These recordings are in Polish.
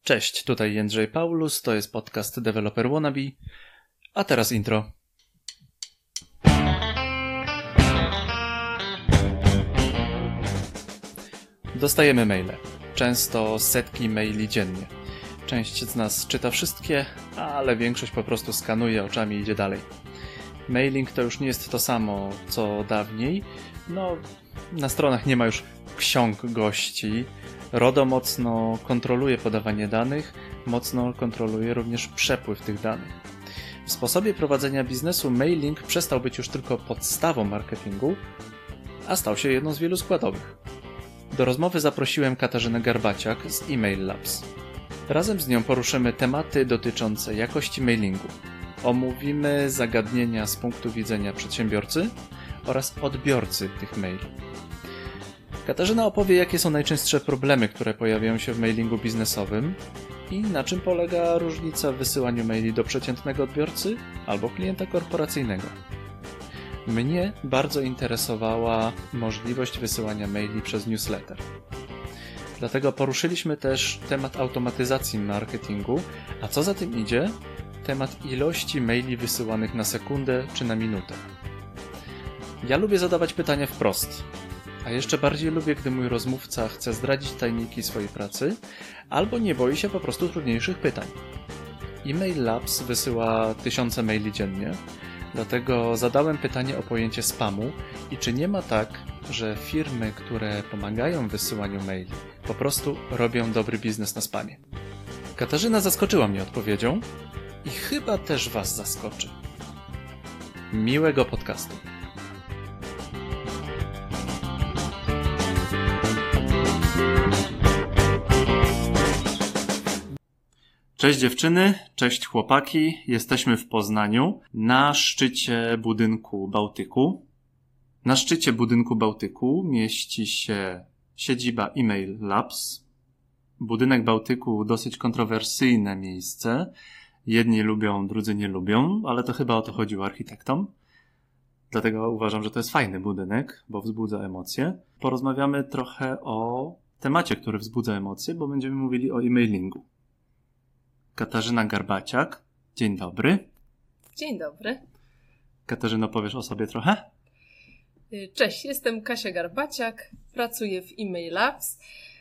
Cześć, tutaj Jędrzej Paulus, to jest podcast Developer Wannabe, a teraz intro. Dostajemy maile, często setki maili dziennie. Część z nas czyta wszystkie, ale większość po prostu skanuje oczami i idzie dalej. Mailing to już nie jest to samo, co dawniej. Na stronach nie ma już ksiąg gości. RODO mocno kontroluje podawanie danych, mocno kontroluje również przepływ tych danych. W sposobie prowadzenia biznesu mailing przestał być już tylko podstawą marketingu, a stał się jedną z wielu składowych. Do rozmowy zaprosiłem Katarzynę Garbaciak z Email Labs. Razem z nią poruszymy tematy dotyczące jakości mailingu. Omówimy zagadnienia z punktu widzenia przedsiębiorcy oraz odbiorcy tych maili. Katarzyna opowie, jakie są najczęstsze problemy, które pojawiają się w mailingu biznesowym i na czym polega różnica w wysyłaniu maili do przeciętnego odbiorcy albo klienta korporacyjnego. Mnie bardzo interesowała możliwość wysyłania maili przez newsletter. Dlatego poruszyliśmy też temat automatyzacji marketingu, a co za tym idzie, temat ilości maili wysyłanych na sekundę czy na minutę. Ja lubię zadawać pytania wprost, a jeszcze bardziej lubię, gdy mój rozmówca chce zdradzić tajniki swojej pracy albo nie boi się po prostu trudniejszych pytań. Email Labs wysyła tysiące maili dziennie, dlatego zadałem pytanie o pojęcie spamu i czy nie ma tak, że firmy, które pomagają w wysyłaniu maili, po prostu robią dobry biznes na spamie. Katarzyna zaskoczyła mnie odpowiedzią i chyba też Was zaskoczy. Miłego podcastu. Cześć dziewczyny, cześć chłopaki. Jesteśmy w Poznaniu na szczycie budynku Bałtyku. Na szczycie budynku Bałtyku mieści się siedziba Email Labs. Budynek Bałtyku dosyć kontrowersyjne miejsce. Jedni lubią, drudzy nie lubią, ale to chyba o to chodziło architektom. Dlatego uważam, że to jest fajny budynek, bo wzbudza emocje. Porozmawiamy trochę o temacie, który wzbudza emocje, bo będziemy mówili o emailingu. Katarzyna Garbaciak. Dzień dobry. Dzień dobry. Katarzyno, powiesz o sobie trochę? Cześć, jestem Kasia Garbaciak, pracuję w Email Labs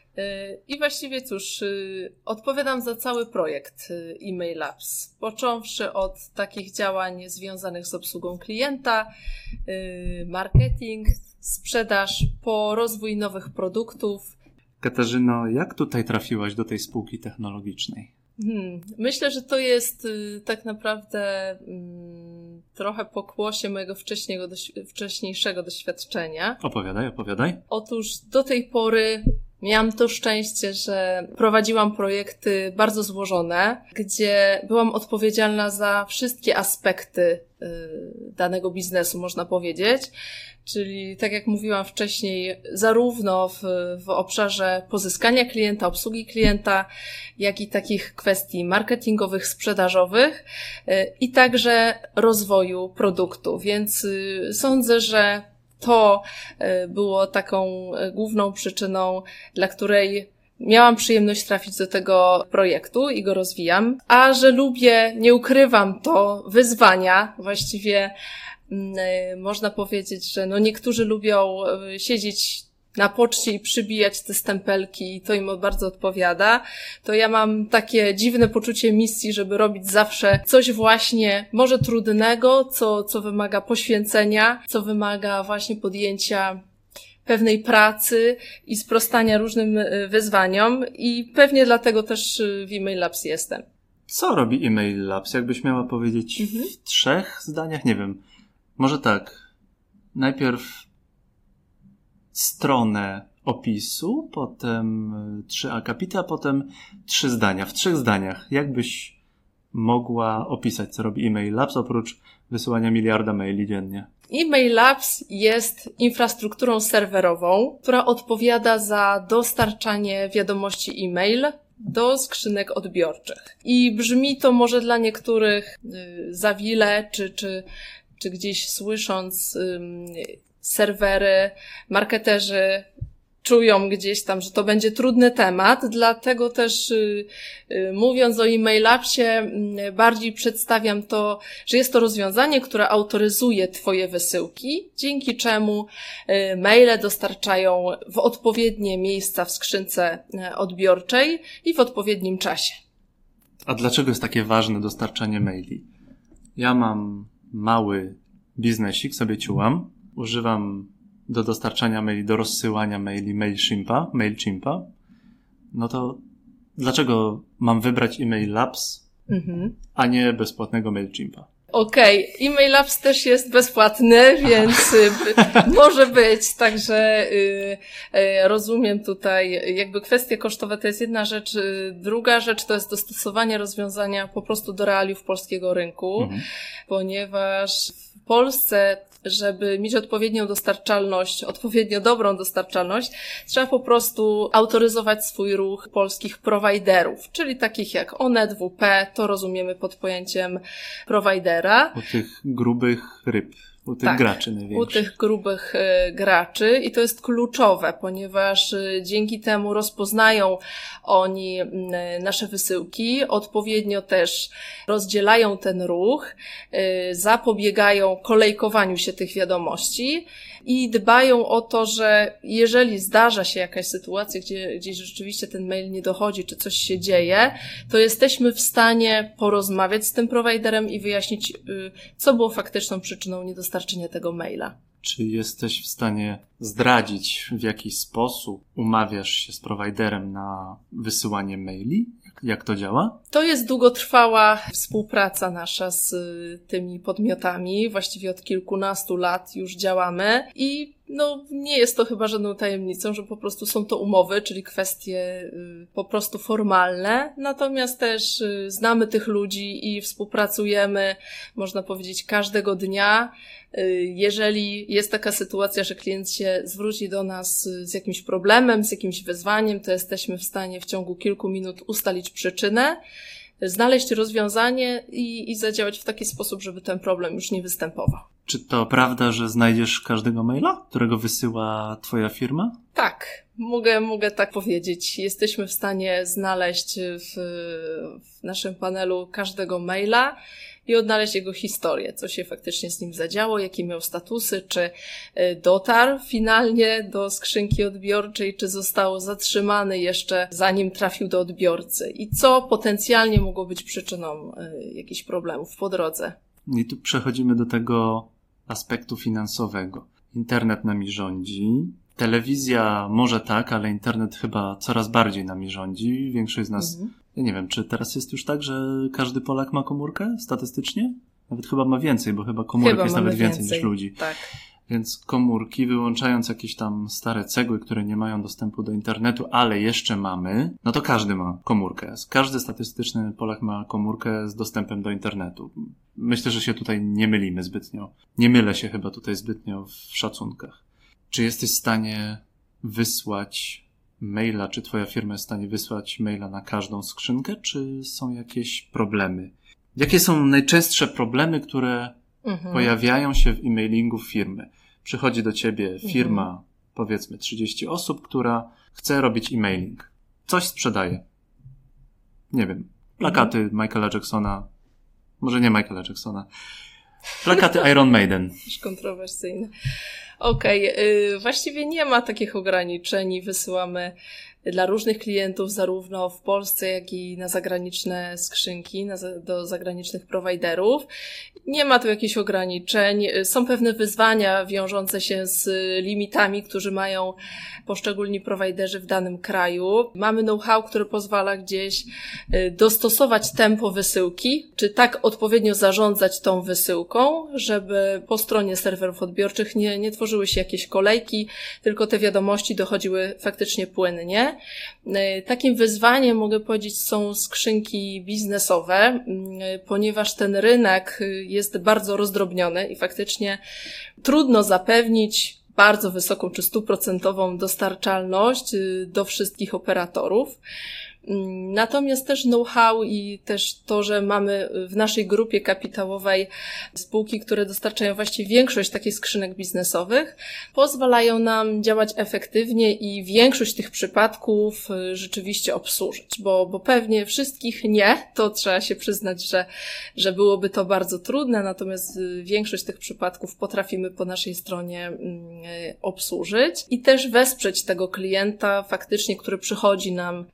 i właściwie cóż, odpowiadam za cały projekt Email Labs, począwszy od takich działań związanych z obsługą klienta, marketing, sprzedaż, po rozwój nowych produktów. Katarzyno, jak tutaj trafiłaś do tej spółki technologicznej? Myślę, że to jest tak naprawdę trochę pokłosie mojego wcześniejszego doświadczenia. Opowiadaj. Otóż do tej pory miałam to szczęście, że prowadziłam projekty bardzo złożone, gdzie byłam odpowiedzialna za wszystkie aspekty danego biznesu, można powiedzieć. Czyli, tak jak mówiłam wcześniej, zarówno w obszarze pozyskania klienta, obsługi klienta, jak i takich kwestii marketingowych, sprzedażowych i także rozwoju produktu. Więc sądzę, że to było taką główną przyczyną, dla której miałam przyjemność trafić do tego projektu i go rozwijam. A że lubię, nie ukrywam, to wyzwania, właściwie można powiedzieć, że niektórzy lubią siedzieć na poczcie i przybijać te stempelki i to im bardzo odpowiada, to ja mam takie dziwne poczucie misji, żeby robić zawsze coś właśnie może trudnego, co wymaga poświęcenia, co wymaga właśnie podjęcia pewnej pracy i sprostania różnym wyzwaniom i pewnie dlatego też w Email Labs jestem. Co robi Email Labs? Jakbyś miała powiedzieć w 3 zdaniach? Nie wiem. Może tak. Najpierw stronę opisu, potem 3 akapity, a potem 3 zdania. W 3 zdaniach. Jak byś mogła opisać, co robi Email Labs, oprócz wysyłania miliarda maili dziennie? Email Labs jest infrastrukturą serwerową, która odpowiada za dostarczanie wiadomości e-mail do skrzynek odbiorczych. I brzmi to może dla niektórych zawile, czy gdzieś słysząc serwery, marketerzy czują gdzieś tam, że to będzie trudny temat, dlatego też mówiąc o e-mailapsie bardziej przedstawiam to, że jest to rozwiązanie, które autoryzuje Twoje wysyłki, dzięki czemu maile dostarczają w odpowiednie miejsca w skrzynce odbiorczej i w odpowiednim czasie. A dlaczego jest takie ważne dostarczanie maili? Ja mam mały biznesik, sobie ciułam, używam do dostarczania maili, do rozsyłania maili MailChimpa, no to dlaczego mam wybrać e-mailapps, a nie bezpłatnego MailChimpa? Okej, e-mailapps też jest bezpłatny, więc może być, także rozumiem tutaj, jakby kwestie kosztowe to jest jedna rzecz, druga rzecz to jest dostosowanie rozwiązania po prostu do realiów polskiego rynku, ponieważ w Polsce, żeby mieć odpowiednią dostarczalność, odpowiednio dobrą dostarczalność, trzeba po prostu autoryzować swój ruch polskich prowajderów, czyli takich jak Onet, WP, to rozumiemy pod pojęciem prowajdera. U tych grubych ryb, u tych graczy największych. U tych grubych graczy i to jest kluczowe, ponieważ dzięki temu rozpoznają oni nasze wysyłki, odpowiednio też rozdzielają ten ruch, zapobiegają kolejkowaniu się tych wiadomości i dbają o to, że jeżeli zdarza się jakaś sytuacja, gdzie rzeczywiście ten mail nie dochodzi, czy coś się dzieje, to jesteśmy w stanie porozmawiać z tym prowajderem i wyjaśnić, co było faktyczną przyczyną niedostarczenia tego maila. Czy jesteś w stanie zdradzić, w jaki sposób umawiasz się z prowajderem na wysyłanie maili? Jak to działa? To jest długotrwała współpraca nasza z tymi podmiotami. Właściwie od kilkunastu lat już działamy i nie jest to chyba żadną tajemnicą, że po prostu są to umowy, czyli kwestie po prostu formalne. Natomiast też znamy tych ludzi i współpracujemy, można powiedzieć, każdego dnia. Jeżeli jest taka sytuacja, że klient się zwróci do nas z jakimś problemem, z jakimś wyzwaniem, to jesteśmy w stanie w ciągu kilku minut ustalić przyczynę, znaleźć rozwiązanie i zadziałać w taki sposób, żeby ten problem już nie występował. Czy to prawda, że znajdziesz każdego maila, którego wysyła Twoja firma? Tak, mogę tak powiedzieć. Jesteśmy w stanie znaleźć w naszym panelu każdego maila i odnaleźć jego historię, co się faktycznie z nim zadziało, jakie miał statusy, czy dotarł finalnie do skrzynki odbiorczej, czy został zatrzymany jeszcze zanim trafił do odbiorcy i co potencjalnie mogło być przyczyną jakichś problemów po drodze. I tu przechodzimy do tego aspektu finansowego. Internet nami rządzi. Telewizja może tak, ale internet chyba coraz bardziej nami rządzi. Większość z nas, ja nie wiem, czy teraz jest już tak, że każdy Polak ma komórkę statystycznie? Nawet chyba ma więcej, bo chyba komórek jest nawet więcej niż ludzi. Tak. Więc komórki, wyłączając jakieś tam stare cegły, które nie mają dostępu do internetu, ale jeszcze mamy, no to każdy ma komórkę. Każdy statystyczny Polak ma komórkę z dostępem do internetu. Myślę, że się tutaj nie mylimy zbytnio. Nie mylę się chyba tutaj zbytnio w szacunkach. Czy jesteś w stanie wysłać maila, czy twoja firma jest w stanie wysłać maila na każdą skrzynkę, czy są jakieś problemy? Jakie są najczęstsze problemy, które pojawiają się w e-mailingu firmy? Przychodzi do ciebie firma, powiedzmy 30 osób, która chce robić e-mailing. Coś sprzedaje. Nie wiem, plakaty Michaela Jacksona, może nie Michaela Jacksona, plakaty Iron Maiden. Już kontrowersyjne. Okej, właściwie nie ma takich ograniczeń. Wysyłamy dla różnych klientów, zarówno w Polsce, jak i na zagraniczne skrzynki, do zagranicznych prowajderów. Nie ma tu jakichś ograniczeń. Są pewne wyzwania wiążące się z limitami, którzy mają poszczególni prowajderzy w danym kraju. Mamy know-how, który pozwala gdzieś dostosować tempo wysyłki, czy tak odpowiednio zarządzać tą wysyłką, żeby po stronie serwerów odbiorczych nie tworzyły się jakieś kolejki, tylko te wiadomości dochodziły faktycznie płynnie. Takim wyzwaniem, mogę powiedzieć, są skrzynki biznesowe, ponieważ ten rynek jest bardzo rozdrobniony i faktycznie trudno zapewnić bardzo wysoką czy 100% dostarczalność do wszystkich operatorów. Natomiast też know-how i też to, że mamy w naszej grupie kapitałowej spółki, które dostarczają właściwie większość takich skrzynek biznesowych, pozwalają nam działać efektywnie i większość tych przypadków rzeczywiście obsłużyć, bo pewnie wszystkich nie, to trzeba się przyznać, że byłoby to bardzo trudne, natomiast większość tych przypadków potrafimy po naszej stronie obsłużyć i też wesprzeć tego klienta faktycznie, który przychodzi nam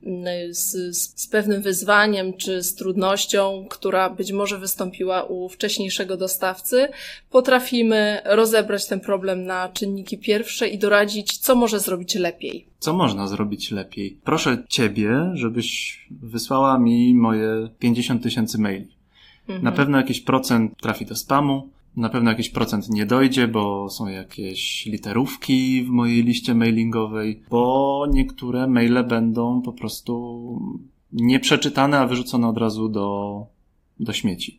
z pewnym wyzwaniem czy z trudnością, która być może wystąpiła u wcześniejszego dostawcy. Potrafimy rozebrać ten problem na czynniki pierwsze i doradzić, co może zrobić lepiej. Co można zrobić lepiej? Proszę Ciebie, żebyś wysłała mi moje 50 000 maili. Na pewno jakiś procent trafi do spamu, na pewno jakiś procent nie dojdzie, bo są jakieś literówki w mojej liście mailingowej, bo niektóre maile będą po prostu nieprzeczytane, a wyrzucone od razu do śmieci.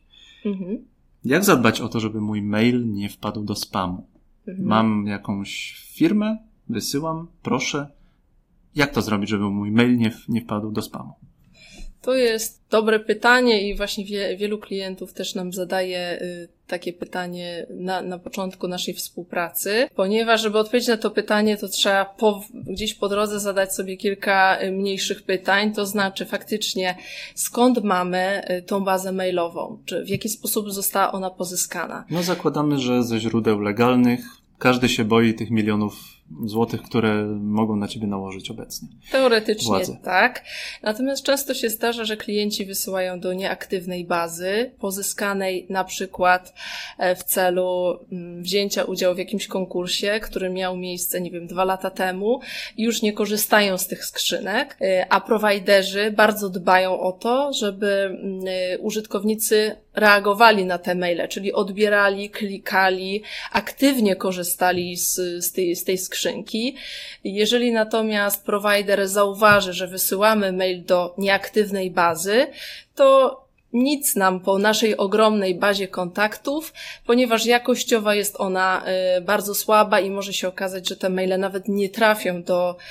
Jak zadbać o to, żeby mój mail nie wpadł do spamu? Mam jakąś firmę, wysyłam, proszę. Jak to zrobić, żeby mój mail nie wpadł do spamu? To jest dobre pytanie i właśnie wielu klientów też nam zadaje takie pytanie na początku naszej współpracy, ponieważ żeby odpowiedzieć na to pytanie, to trzeba gdzieś po drodze zadać sobie kilka mniejszych pytań, to znaczy faktycznie skąd mamy tą bazę mailową, czy w jaki sposób została ona pozyskana. No zakładamy, że ze źródeł legalnych. Każdy się boi tych milionów złotych, które mogą na ciebie nałożyć obecnie. Teoretycznie władze. tak. Natomiast często się zdarza, że klienci wysyłają do nieaktywnej bazy, pozyskanej na przykład w celu wzięcia udziału w jakimś konkursie, który miał miejsce, 2 lata temu i już nie korzystają z tych skrzynek, a prowajderzy bardzo dbają o to, żeby użytkownicy reagowali na te maile, czyli odbierali, klikali, aktywnie korzystali z tej skrzynki. Jeżeli natomiast prowajder zauważy, że wysyłamy mail do nieaktywnej bazy, to nic nam po naszej ogromnej bazie kontaktów, ponieważ jakościowa jest ona bardzo słaba i może się okazać, że te maile nawet nie trafią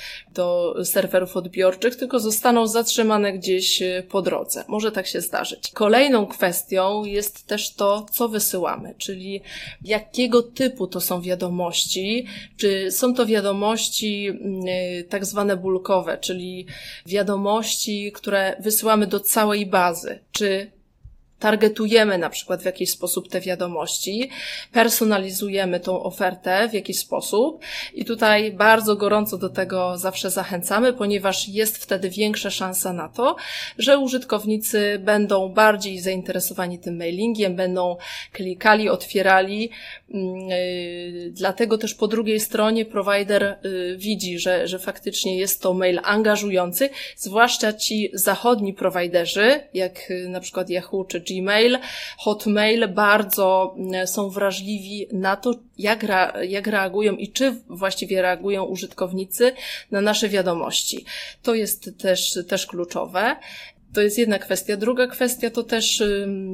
do serwerów odbiorczych, tylko zostaną zatrzymane gdzieś po drodze. Może tak się zdarzyć. Kolejną kwestią jest też to, co wysyłamy, czyli jakiego typu to są wiadomości, czy są to wiadomości tak zwane bulkowe, czyli wiadomości, które wysyłamy do całej bazy, czy targetujemy na przykład w jakiś sposób te wiadomości, personalizujemy tą ofertę w jakiś sposób i tutaj bardzo gorąco do tego zawsze zachęcamy, ponieważ jest wtedy większa szansa na to, że użytkownicy będą bardziej zainteresowani tym mailingiem, będą klikali, otwierali, dlatego też po drugiej stronie prowajder widzi, że faktycznie jest to mail angażujący, zwłaszcza ci zachodni prowajderzy, jak na przykład Yahoo czy Gmail, Hotmail bardzo są wrażliwi na to, jak reagują i czy właściwie reagują użytkownicy na nasze wiadomości. To jest też kluczowe. To jest jedna kwestia. Druga kwestia to też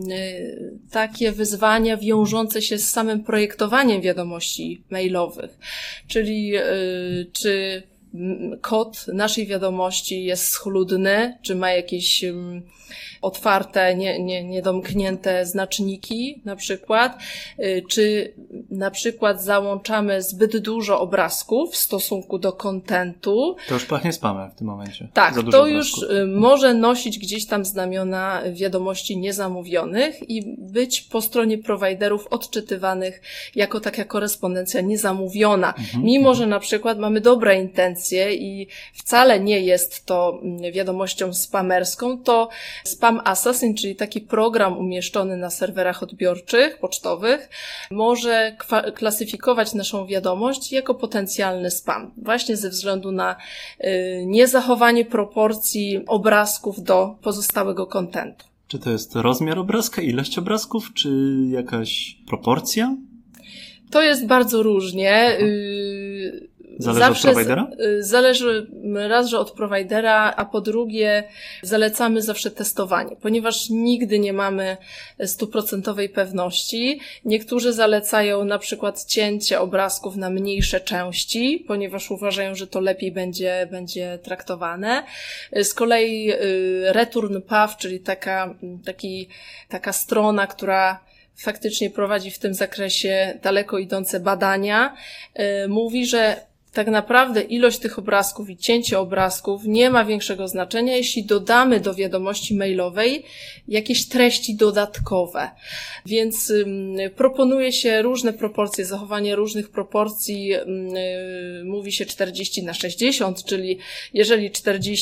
takie wyzwania wiążące się z samym projektowaniem wiadomości mailowych. Czyli czy kod naszej wiadomości jest schludny, czy ma jakieś otwarte, niedomknięte znaczniki na przykład, czy na przykład załączamy zbyt dużo obrazków w stosunku do kontentu. To już pachnie spamem w tym momencie. Tak, to już może nosić gdzieś tam znamiona wiadomości niezamówionych i być po stronie prowajderów odczytywanych jako taka korespondencja niezamówiona. Mimo, że na przykład mamy dobre intencje i wcale nie jest to wiadomością spamerską, to Spam Assassin, czyli taki program umieszczony na serwerach odbiorczych, pocztowych, może klasyfikować naszą wiadomość jako potencjalny spam. Właśnie ze względu na niezachowanie proporcji obrazków do pozostałego kontentu. Czy to jest rozmiar obrazka, ilość obrazków, czy jakaś proporcja? To jest bardzo różnie. Zależy od prowajdera? Zależy raz, że od prowajdera, a po drugie zalecamy zawsze testowanie, ponieważ nigdy nie mamy 100% pewności. Niektórzy zalecają na przykład cięcie obrazków na mniejsze części, ponieważ uważają, że to lepiej będzie traktowane. Z kolei Return Path, czyli taka strona, która faktycznie prowadzi w tym zakresie daleko idące badania, mówi, że tak naprawdę ilość tych obrazków i cięcie obrazków nie ma większego znaczenia, jeśli dodamy do wiadomości mailowej jakieś treści dodatkowe. Więc proponuje się różne proporcje, zachowanie różnych proporcji. Mówi się 40/60, czyli jeżeli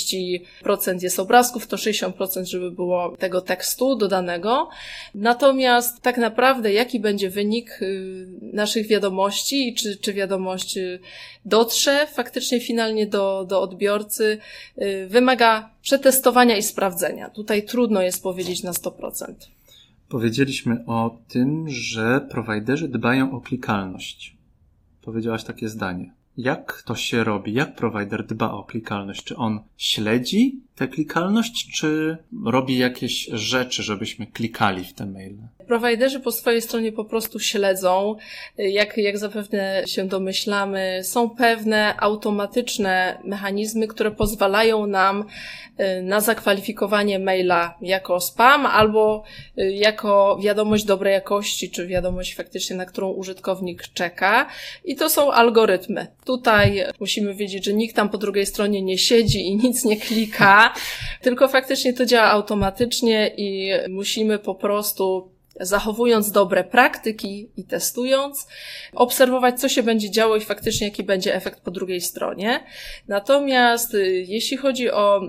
40% jest obrazków, to 60% żeby było tego tekstu dodanego. Natomiast tak naprawdę jaki będzie wynik naszych wiadomości i czy wiadomość dotrze faktycznie finalnie do odbiorcy, wymaga przetestowania i sprawdzenia. Tutaj trudno jest powiedzieć na 100%. Powiedzieliśmy o tym, że prowajderzy dbają o klikalność. Powiedziałaś takie zdanie. Jak to się robi? Jak prowajder dba o klikalność? Czy on śledzi tę klikalność, czy robi jakieś rzeczy, żebyśmy klikali w te maile? Prowajderzy po swojej stronie po prostu śledzą. Jak zapewne się domyślamy, są pewne automatyczne mechanizmy, które pozwalają nam na zakwalifikowanie maila jako spam albo jako wiadomość dobrej jakości, czy wiadomość faktycznie, na którą użytkownik czeka. I to są algorytmy. Tutaj musimy wiedzieć, że nikt tam po drugiej stronie nie siedzi i nic nie klika, tylko faktycznie to działa automatycznie i musimy po prostu, zachowując dobre praktyki i testując, obserwować, co się będzie działo i faktycznie jaki będzie efekt po drugiej stronie. Natomiast jeśli chodzi o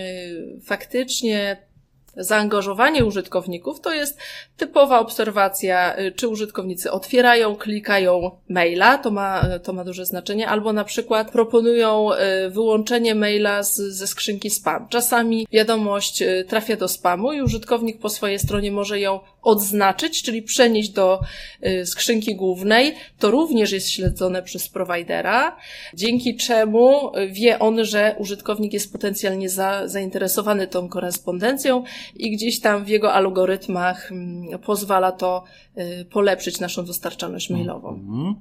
faktycznie zaangażowanie użytkowników, to jest typowa obserwacja, czy użytkownicy otwierają, klikają maila, to ma duże znaczenie, albo na przykład proponują wyłączenie maila ze skrzynki spam. Czasami wiadomość trafia do spamu i użytkownik po swojej stronie może ją odznaczyć, czyli przenieść do skrzynki głównej. To również jest śledzone przez prowajdera, dzięki czemu wie on, że użytkownik jest potencjalnie zainteresowany tą korespondencją i gdzieś tam w jego algorytmach pozwala to polepszyć naszą dostarczalność mailową.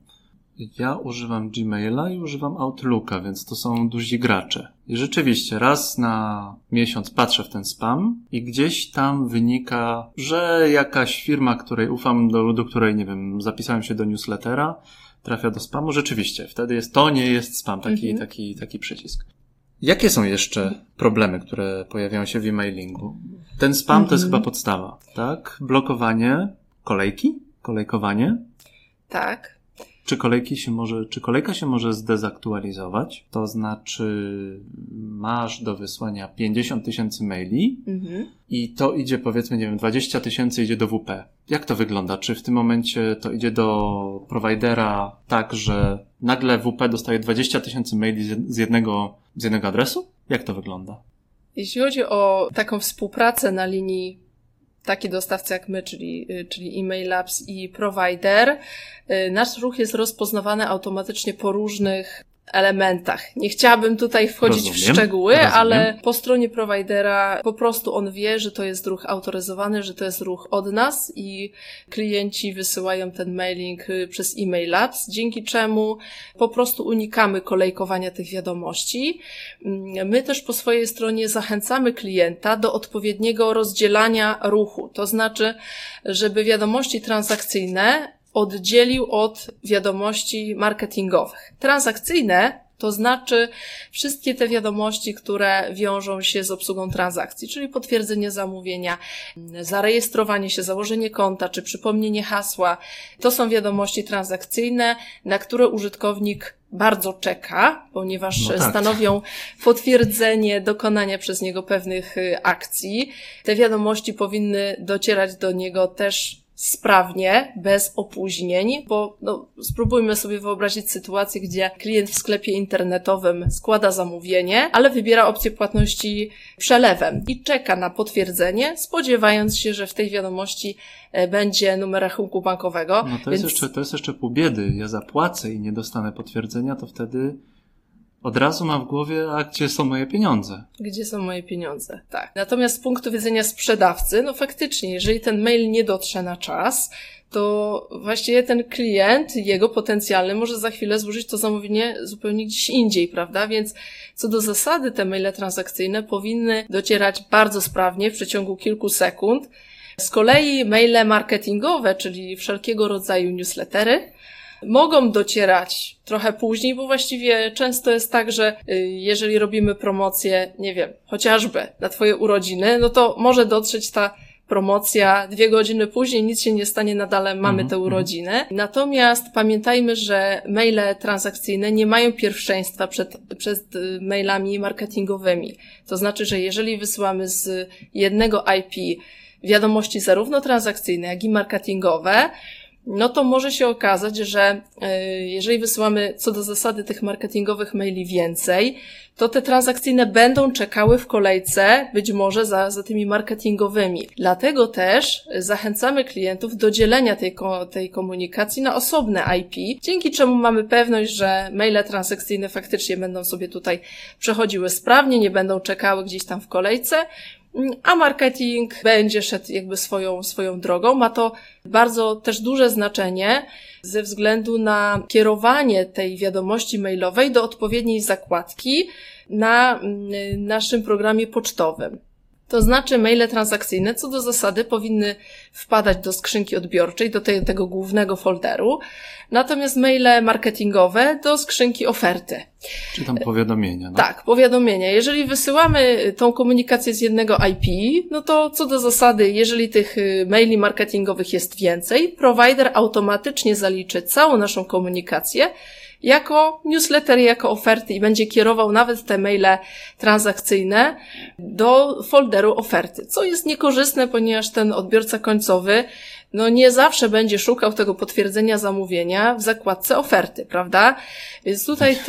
Ja używam Gmaila i używam Outlooka, więc to są duzi gracze. I rzeczywiście raz na miesiąc patrzę w ten spam i gdzieś tam wynika, że jakaś firma, której ufam, do której, nie wiem, zapisałem się do newslettera, trafia do spamu. Rzeczywiście, wtedy to nie jest spam, taki przycisk. Jakie są jeszcze problemy, które pojawiają się w e-mailingu? Ten spam to jest chyba podstawa, tak? Blokowanie, kolejkowanie. Tak. Czy kolejka się może zdezaktualizować? To znaczy masz do wysłania 50 000 maili i to idzie, powiedzmy, nie wiem, 20 000 idzie do WP. Jak to wygląda? Czy w tym momencie to idzie do prowajdera tak, że nagle WP dostaje 20 000 maili z jednego adresu? Jak to wygląda? Jeśli chodzi o taką współpracę na linii taki dostawca jak my, czyli Email Labs i provider, nasz ruch jest rozpoznawany automatycznie po różnych elementach. Nie chciałabym tutaj wchodzić w szczegóły, ale po stronie prowajdera po prostu on wie, że to jest ruch autoryzowany, że to jest ruch od nas i klienci wysyłają ten mailing przez Email Labs, dzięki czemu po prostu unikamy kolejkowania tych wiadomości. My też po swojej stronie zachęcamy klienta do odpowiedniego rozdzielania ruchu. To znaczy, żeby wiadomości transakcyjne oddzielił od wiadomości marketingowych. Transakcyjne to znaczy wszystkie te wiadomości, które wiążą się z obsługą transakcji, czyli potwierdzenie zamówienia, zarejestrowanie się, założenie konta czy przypomnienie hasła. To są wiadomości transakcyjne, na które użytkownik bardzo czeka, ponieważ stanowią potwierdzenie dokonania przez niego pewnych akcji. Te wiadomości powinny docierać do niego też sprawnie, bez opóźnień, bo spróbujmy sobie wyobrazić sytuację, gdzie klient w sklepie internetowym składa zamówienie, ale wybiera opcję płatności przelewem i czeka na potwierdzenie, spodziewając się, że w tej wiadomości będzie numer rachunku bankowego. To jest jeszcze pół biedy. Ja zapłacę i nie dostanę potwierdzenia, to wtedy od razu ma w głowie, a gdzie są moje pieniądze? Gdzie są moje pieniądze? Tak. Natomiast z punktu widzenia sprzedawcy, no faktycznie, jeżeli ten mail nie dotrze na czas, to właściwie ten klient, jego potencjalny, może za chwilę złożyć to zamówienie zupełnie gdzieś indziej, prawda? Więc co do zasady te maile transakcyjne powinny docierać bardzo sprawnie w przeciągu kilku sekund. Z kolei maile marketingowe, czyli wszelkiego rodzaju newslettery, mogą docierać trochę później, bo właściwie często jest tak, że jeżeli robimy promocję, nie wiem, chociażby na Twoje urodziny, no to może dotrzeć ta promocja 2 godziny później, nic się nie stanie, nadal mamy te urodziny. Natomiast pamiętajmy, że maile transakcyjne nie mają pierwszeństwa przed mailami marketingowymi. To znaczy, że jeżeli wysyłamy z jednego IP wiadomości zarówno transakcyjne, jak i marketingowe, no to może się okazać, że jeżeli wysyłamy co do zasady tych marketingowych maili więcej, to te transakcyjne będą czekały w kolejce być może za tymi marketingowymi. Dlatego też zachęcamy klientów do dzielenia tej komunikacji na osobne IP, dzięki czemu mamy pewność, że maile transakcyjne faktycznie będą sobie tutaj przechodziły sprawnie, nie będą czekały gdzieś tam w kolejce, a marketing będzie szedł jakby swoją drogą. Ma to bardzo też duże znaczenie ze względu na kierowanie tej wiadomości mailowej do odpowiedniej zakładki na naszym programie pocztowym. To znaczy maile transakcyjne co do zasady powinny wpadać do skrzynki odbiorczej, do tego głównego folderu, natomiast maile marketingowe do skrzynki oferty. Czy tam powiadomienia. No? Tak, powiadomienia. Jeżeli wysyłamy tą komunikację z jednego IP, no to co do zasady, jeżeli tych maili marketingowych jest więcej, prowajder automatycznie zaliczy całą naszą komunikację jako newsletter, jako oferty i będzie kierował nawet te maile transakcyjne do folderu oferty, co jest niekorzystne, ponieważ ten odbiorca końcowy no nie zawsze będzie szukał tego potwierdzenia zamówienia w zakładce oferty, prawda? Więc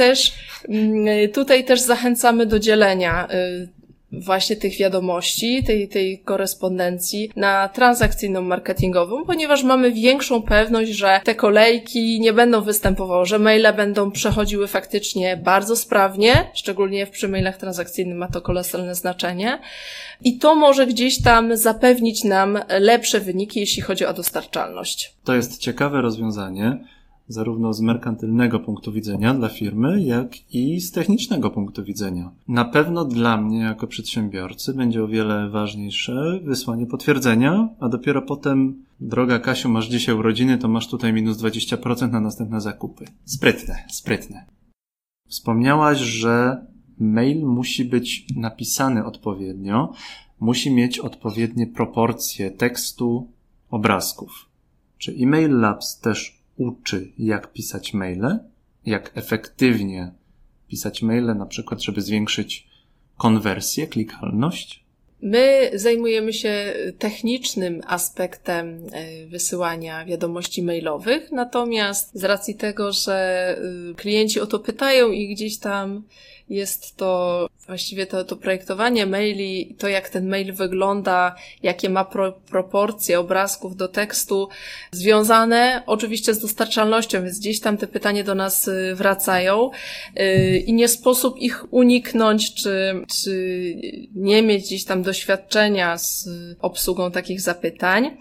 tutaj też zachęcamy do dzielenia właśnie tych wiadomości, tej korespondencji na transakcyjną marketingową, ponieważ mamy większą pewność, że te kolejki nie będą występowały, że maile będą przechodziły faktycznie bardzo sprawnie, szczególnie przy mailach transakcyjnych ma to kolosalne znaczenie i to może gdzieś tam zapewnić nam lepsze wyniki, jeśli chodzi o dostarczalność. To jest ciekawe rozwiązanie, zarówno z merkantylnego punktu widzenia dla firmy, jak i z technicznego punktu widzenia. Na pewno dla mnie jako przedsiębiorcy będzie o wiele ważniejsze wysłanie potwierdzenia, a dopiero potem, droga Kasiu, masz dzisiaj urodziny, to masz tutaj minus 20% na następne zakupy. Sprytne. Wspomniałaś, że mail musi być napisany odpowiednio, musi mieć odpowiednie proporcje tekstu, obrazków. Czy Email Labs też uczy, jak pisać maile, jak efektywnie pisać maile, na przykład, żeby zwiększyć konwersję, klikalność? My zajmujemy się technicznym aspektem wysyłania wiadomości mailowych, natomiast z racji tego, że klienci o to pytają i gdzieś tam jest to właściwie to projektowanie maili, to jak ten mail wygląda, jakie ma proporcje obrazków do tekstu, związane oczywiście z dostarczalnością, więc gdzieś tam te pytania do nas wracają i nie sposób ich uniknąć, czy nie mieć gdzieś tam doświadczenia z obsługą takich zapytań.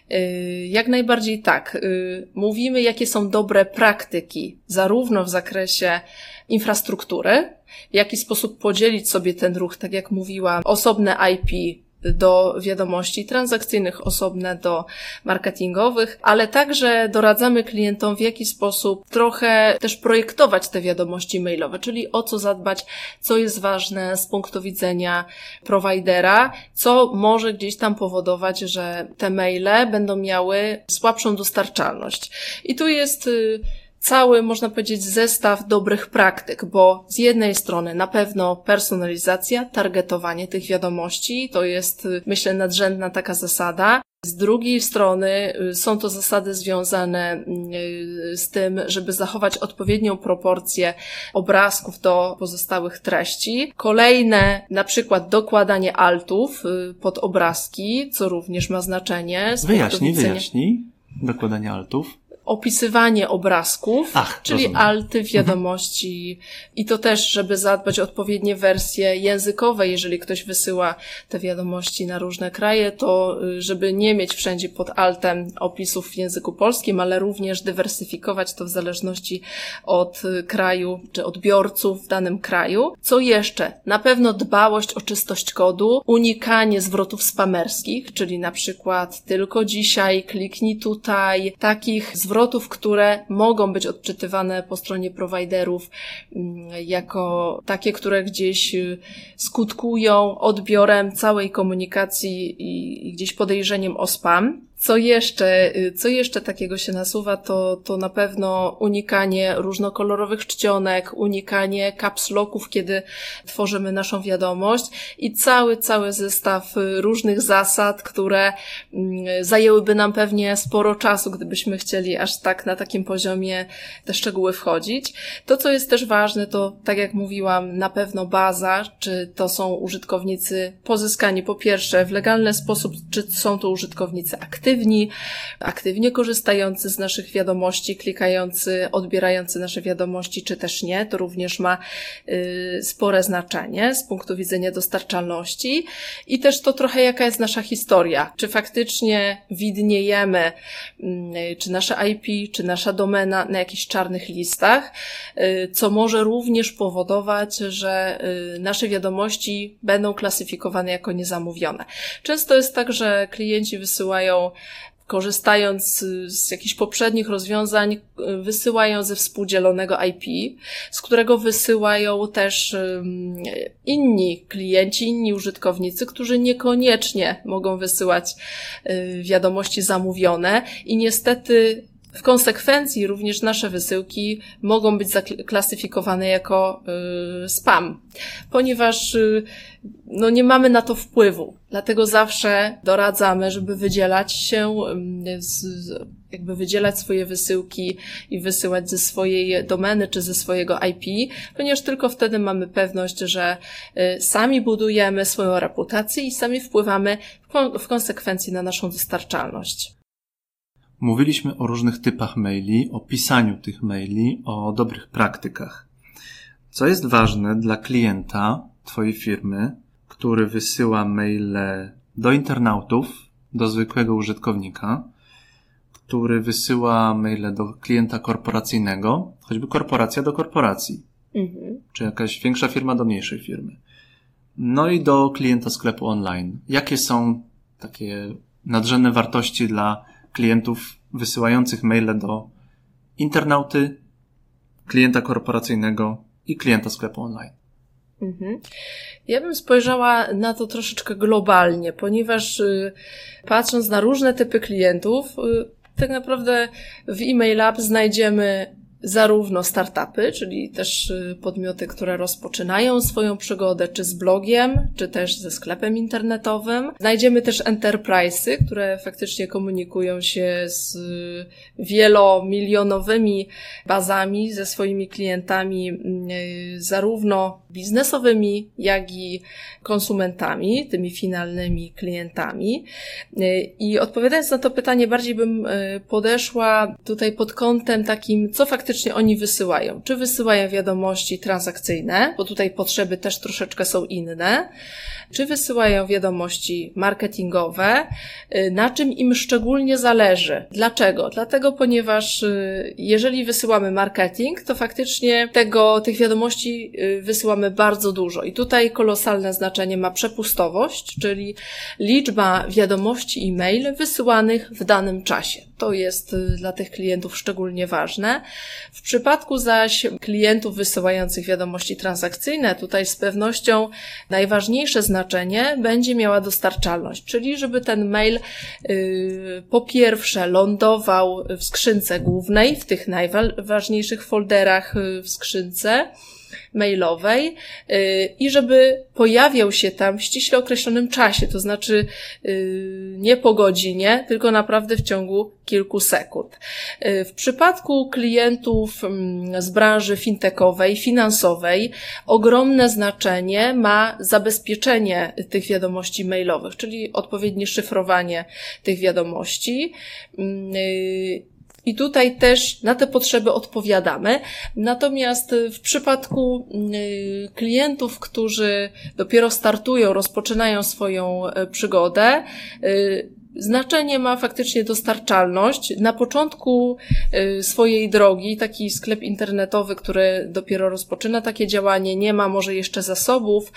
Jak najbardziej tak. Mówimy, jakie są dobre praktyki, zarówno w zakresie infrastruktury, w jaki sposób podzielić sobie ten ruch, tak jak mówiłam, osobne IP do wiadomości transakcyjnych, osobne do marketingowych, ale także doradzamy klientom, w jaki sposób trochę też projektować te wiadomości mailowe, czyli o co zadbać, co jest ważne z punktu widzenia prowajdera, co może gdzieś tam powodować, że te maile będą miały słabszą dostarczalność. I tu jest cały, można powiedzieć, zestaw dobrych praktyk, bo z jednej strony na pewno personalizacja, targetowanie tych wiadomości, to jest, myślę, nadrzędna taka zasada. Z drugiej strony są to zasady związane z tym, żeby zachować odpowiednią proporcję obrazków do pozostałych treści. Kolejne, na przykład dokładanie altów pod obrazki, co również ma znaczenie. Wyjaśnij. Dokładanie altów. opisywanie obrazków, czyli rozumiem. alty w wiadomości i to też, żeby zadbać o odpowiednie wersje językowe, jeżeli ktoś wysyła te wiadomości na różne kraje, to żeby nie mieć wszędzie pod altem opisów w języku polskim, ale również dywersyfikować to w zależności od kraju czy odbiorców w danym kraju. Co jeszcze? Na pewno dbałość o czystość kodu, unikanie zwrotów spamerskich, czyli na przykład tylko dzisiaj, kliknij tutaj, takich zwrotów, które mogą być odczytywane po stronie prowajderów jako takie, które gdzieś skutkują odbiorem całej komunikacji i gdzieś podejrzeniem o spam. Co jeszcze takiego się nasuwa, to na pewno unikanie różnokolorowych czcionek, unikanie caps locków, kiedy tworzymy naszą wiadomość i cały zestaw różnych zasad, które zajęłyby nam pewnie sporo czasu, gdybyśmy chcieli aż tak na takim poziomie te szczegóły wchodzić. To, co jest też ważne, to tak jak mówiłam, na pewno baza, czy to są użytkownicy pozyskani po pierwsze w legalny sposób, czy są to użytkownicy aktywnie korzystający z naszych wiadomości, klikający, odbierający nasze wiadomości, czy też nie. To również ma spore znaczenie z punktu widzenia dostarczalności i też to trochę jaka jest nasza historia. Czy faktycznie widniejemy, czy nasze IP, czy nasza domena na jakichś czarnych listach, co może również powodować, że nasze wiadomości będą klasyfikowane jako niezamówione. Często jest tak, że klienci wysyłają, korzystając z jakichś poprzednich rozwiązań, wysyłają ze współdzielonego IP, z którego wysyłają też inni klienci, inni użytkownicy, którzy niekoniecznie mogą wysyłać wiadomości zamówione i niestety w konsekwencji również nasze wysyłki mogą być zaklasyfikowane jako spam, ponieważ nie mamy na to wpływu. Dlatego zawsze doradzamy, żeby wydzielać się, wydzielać swoje wysyłki i wysyłać ze swojej domeny czy ze swojego IP, ponieważ tylko wtedy mamy pewność, że sami budujemy swoją reputację i sami wpływamy w konsekwencji na naszą dostarczalność. Mówiliśmy o różnych typach maili, o pisaniu tych maili, o dobrych praktykach. Co jest ważne dla klienta twojej firmy, który wysyła maile do internautów, do zwykłego użytkownika, który wysyła maile do klienta korporacyjnego, choćby korporacja do korporacji, czy jakaś większa firma do mniejszej firmy. No i do klienta sklepu online. Jakie są takie nadrzędne wartości dla klientów wysyłających maile do internauty, klienta korporacyjnego i klienta sklepu online? Ja bym spojrzała na to troszeczkę globalnie, ponieważ patrząc na różne typy klientów, tak naprawdę w e-mail znajdziemy zarówno startupy, czyli też podmioty, które rozpoczynają swoją przygodę czy z blogiem, czy też ze sklepem internetowym. Znajdziemy też enterprise'y, które faktycznie komunikują się z wielomilionowymi bazami, ze swoimi klientami, zarówno biznesowymi, jak i konsumentami, tymi finalnymi klientami. I odpowiadając na to pytanie, bardziej bym podeszła tutaj pod kątem takim, co faktycznie oni wysyłają. Czy wysyłają wiadomości transakcyjne, bo tutaj potrzeby też troszeczkę są inne, czy wysyłają wiadomości marketingowe, na czym im szczególnie zależy. Dlaczego? Dlatego, ponieważ jeżeli wysyłamy marketing, to faktycznie tych wiadomości wysyłamy bardzo dużo i tutaj kolosalne znaczenie ma przepustowość, czyli liczba wiadomości e-mail wysyłanych w danym czasie. To jest dla tych klientów szczególnie ważne. W przypadku zaś klientów wysyłających wiadomości transakcyjne, tutaj z pewnością najważniejsze znaczenie będzie miała dostarczalność, czyli żeby ten mail po pierwsze lądował w skrzynce głównej, w tych najważniejszych folderach w skrzynce mailowej i żeby pojawiał się tam w ściśle określonym czasie, to znaczy nie po godzinie, tylko naprawdę w ciągu kilku sekund. W przypadku klientów z branży fintechowej, finansowej ogromne znaczenie ma zabezpieczenie tych wiadomości mailowych, czyli odpowiednie szyfrowanie tych wiadomości. i tutaj też na te potrzeby odpowiadamy. Natomiast w przypadku klientów, którzy dopiero startują, rozpoczynają swoją przygodę, znaczenie ma faktycznie dostarczalność. Na początku swojej drogi taki sklep internetowy, który dopiero rozpoczyna takie działanie, nie ma może jeszcze zasobów,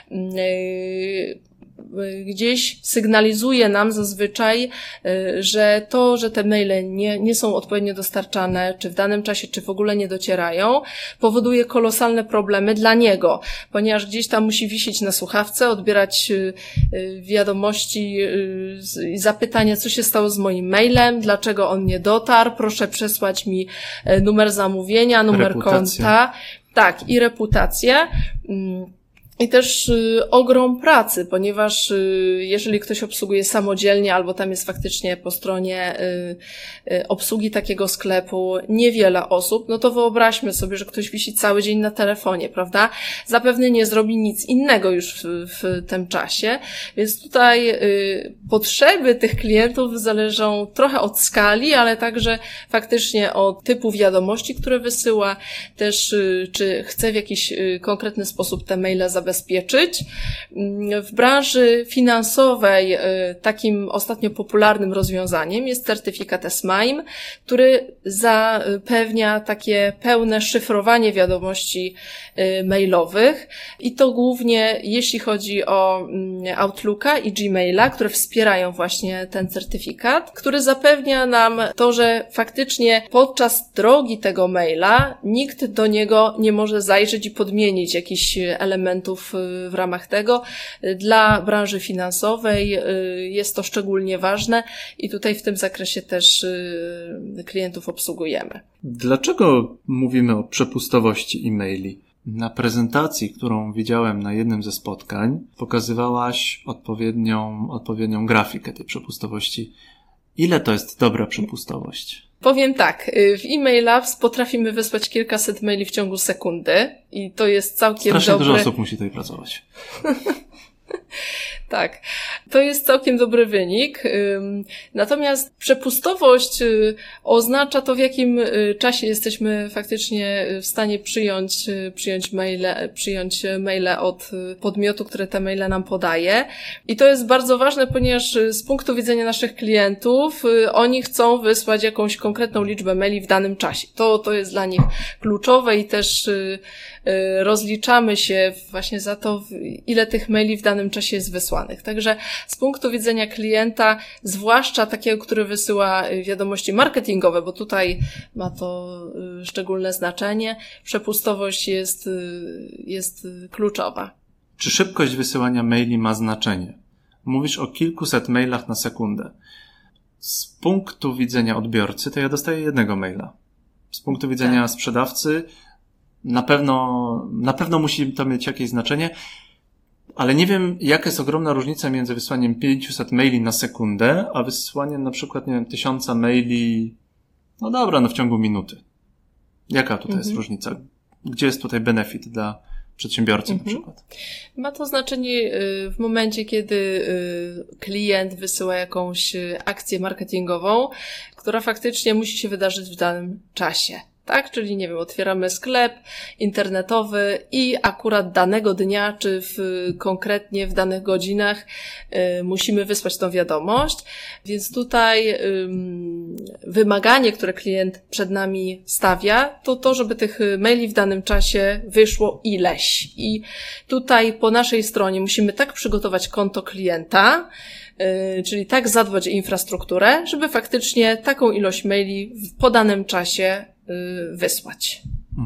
gdzieś sygnalizuje nam zazwyczaj, że to, że te maile nie są odpowiednio dostarczane, czy w danym czasie, czy w ogóle nie docierają, powoduje kolosalne problemy dla niego, ponieważ gdzieś tam musi wisieć na słuchawce, odbierać wiadomości i zapytania, co się stało z moim mailem, dlaczego on nie dotarł, proszę przesłać mi numer zamówienia, numer konta. Tak, i reputację. I też ogrom pracy, ponieważ jeżeli ktoś obsługuje samodzielnie albo tam jest faktycznie po stronie obsługi takiego sklepu niewiele osób, no to wyobraźmy sobie, że ktoś wisi cały dzień na telefonie, prawda? Zapewne nie zrobi nic innego już w tym czasie, więc tutaj potrzeby tych klientów zależą trochę od skali, ale także faktycznie od typu wiadomości, które wysyła, też czy chce w jakiś konkretny sposób te maile zabezpieczyć. W branży finansowej takim ostatnio popularnym rozwiązaniem jest certyfikat S-MIME, który zapewnia takie pełne szyfrowanie wiadomości mailowych i to głównie jeśli chodzi o Outlooka i Gmaila, które wspierają właśnie ten certyfikat, który zapewnia nam to, że faktycznie podczas drogi tego maila nikt do niego nie może zajrzeć i podmienić jakichś elementów w ramach tego. Dla branży finansowej jest to szczególnie ważne i tutaj w tym zakresie też klientów obsługujemy. Dlaczego mówimy o przepustowości e-maili? Na prezentacji, którą widziałem na jednym ze spotkań, pokazywałaś odpowiednią grafikę tej przepustowości. Ile to jest dobra przepustowość? Powiem tak, w e-maila potrafimy wysłać kilkaset maili w ciągu sekundy i to jest całkiem Strasznie dobry... dużo osób musi tutaj pracować. Tak, to jest całkiem dobry wynik. Natomiast przepustowość oznacza to, w jakim czasie jesteśmy faktycznie w stanie przyjąć maile od podmiotu, który te maile nam podaje. I to jest bardzo ważne, ponieważ z punktu widzenia naszych klientów oni chcą wysłać jakąś konkretną liczbę maili w danym czasie. To jest dla nich kluczowe i też rozliczamy się właśnie za to, ile tych maili w danym czasie jest wysłanych. Także z punktu widzenia klienta, zwłaszcza takiego, który wysyła wiadomości marketingowe, bo tutaj ma to szczególne znaczenie, przepustowość jest kluczowa. Czy szybkość wysyłania maili ma znaczenie? Mówisz o kilkuset mailach na sekundę. Z punktu widzenia odbiorcy, to ja dostaję jednego maila. Z punktu widzenia sprzedawcy na pewno musi to mieć jakieś znaczenie, ale nie wiem, jaka jest ogromna różnica między wysłaniem 500 maili na sekundę, a wysłaniem na przykład, 1000 maili, w ciągu minuty. Jaka tutaj jest różnica? Gdzie jest tutaj benefit dla przedsiębiorcy na przykład? Ma to znaczenie w momencie, kiedy klient wysyła jakąś akcję marketingową, która faktycznie musi się wydarzyć w danym czasie. Tak? Czyli, otwieramy sklep internetowy i akurat danego dnia, czy konkretnie w danych godzinach musimy wysłać tą wiadomość. Więc tutaj wymaganie, które klient przed nami stawia, to żeby tych maili w danym czasie wyszło ileś. I tutaj po naszej stronie musimy tak przygotować konto klienta, czyli tak zadbać o infrastrukturę, żeby faktycznie taką ilość maili w podanym czasie wysłać.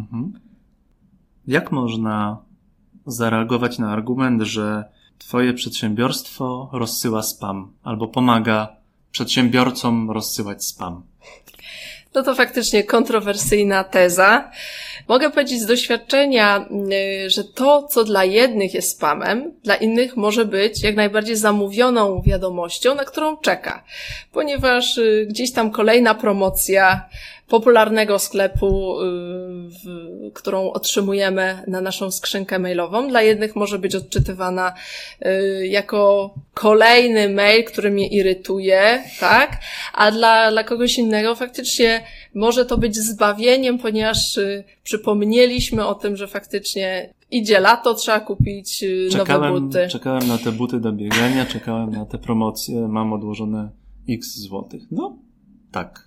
Jak można zareagować na argument, że twoje przedsiębiorstwo rozsyła spam albo pomaga przedsiębiorcom rozsyłać spam? No to faktycznie kontrowersyjna teza. Mogę powiedzieć z doświadczenia, że to, co dla jednych jest spamem, dla innych może być jak najbardziej zamówioną wiadomością, na którą czeka. Ponieważ gdzieś tam kolejna promocja, popularnego sklepu, którą otrzymujemy na naszą skrzynkę mailową. Dla jednych może być odczytywana jako kolejny mail, który mnie irytuje, tak? A dla kogoś innego faktycznie może to być zbawieniem, ponieważ przypomnieliśmy o tym, że faktycznie idzie lato, trzeba kupić nowe buty. Czekałem na te buty do biegania, czekałem na te promocje, mam odłożone x złotych. No, tak.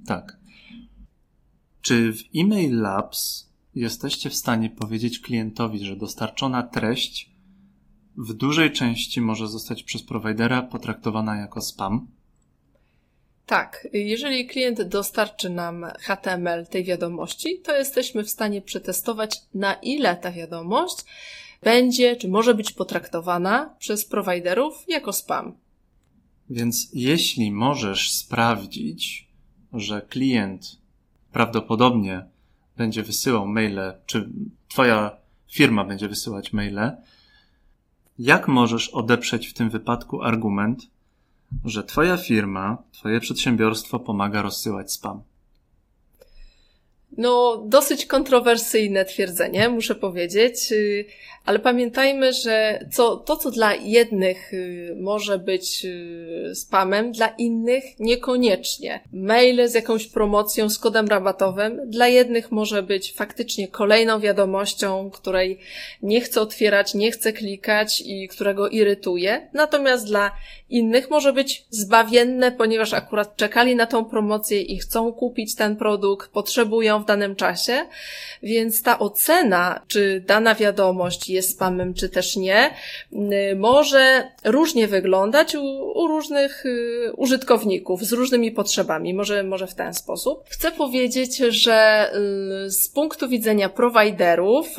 Czy w Email Labs jesteście w stanie powiedzieć klientowi, że dostarczona treść w dużej części może zostać przez prowajdera potraktowana jako spam? Tak, jeżeli klient dostarczy nam HTML tej wiadomości, to jesteśmy w stanie przetestować, na ile ta wiadomość będzie, czy może być potraktowana przez prowajderów jako spam. Więc jeśli możesz sprawdzić, że klient prawdopodobnie będzie wysyłał maile, czy twoja firma będzie wysyłać maile, jak możesz odeprzeć w tym wypadku argument, że twoja firma, twoje przedsiębiorstwo pomaga rozsyłać spam? No, dosyć kontrowersyjne twierdzenie, muszę powiedzieć, ale pamiętajmy, że to, co dla jednych może być spamem, dla innych niekoniecznie. Maile z jakąś promocją, z kodem rabatowym, dla jednych może być faktycznie kolejną wiadomością, której nie chcę otwierać, nie chcę klikać i którego irytuje, natomiast dla innych może być zbawienne, ponieważ akurat czekali na tą promocję i chcą kupić ten produkt, potrzebują w danym czasie, więc ta ocena, czy dana wiadomość jest spamem, czy też nie, może różnie wyglądać u różnych użytkowników z różnymi potrzebami. Może w ten sposób. Chcę powiedzieć, że z punktu widzenia prowajderów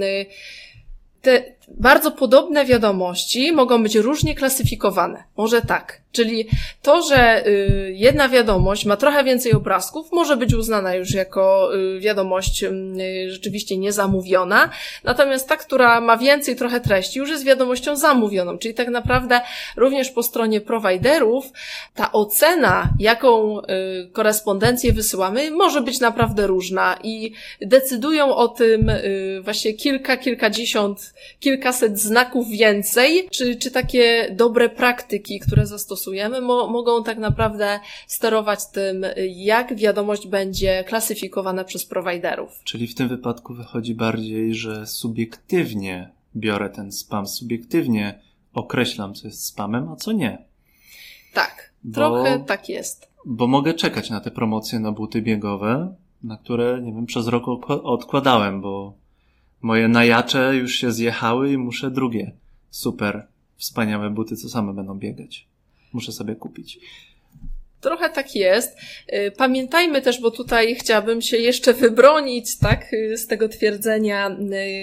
te bardzo podobne wiadomości mogą być różnie klasyfikowane. Może tak. Czyli to, że jedna wiadomość ma trochę więcej obrazków, może być uznana już jako wiadomość rzeczywiście niezamówiona, natomiast ta, która ma więcej trochę treści, już jest wiadomością zamówioną. Czyli tak naprawdę również po stronie prowajderów ta ocena, jaką korespondencję wysyłamy, może być naprawdę różna i decydują o tym właśnie kilkaset znaków więcej, czy takie dobre praktyki, które zastosujemy, mogą tak naprawdę sterować tym, jak wiadomość będzie klasyfikowana przez prowajderów. Czyli w tym wypadku wychodzi bardziej, że subiektywnie biorę ten spam, subiektywnie określam, co jest spamem, a co nie. Tak, trochę tak jest. Bo mogę czekać na te promocje na buty biegowe, na które, nie wiem, przez rok odkładałem, bo moje najacze już się zjechały i muszę drugie super wspaniałe buty, co same będą biegać. Muszę sobie kupić. Trochę tak jest. Pamiętajmy też, bo tutaj chciałabym się jeszcze wybronić, tak, z tego twierdzenia,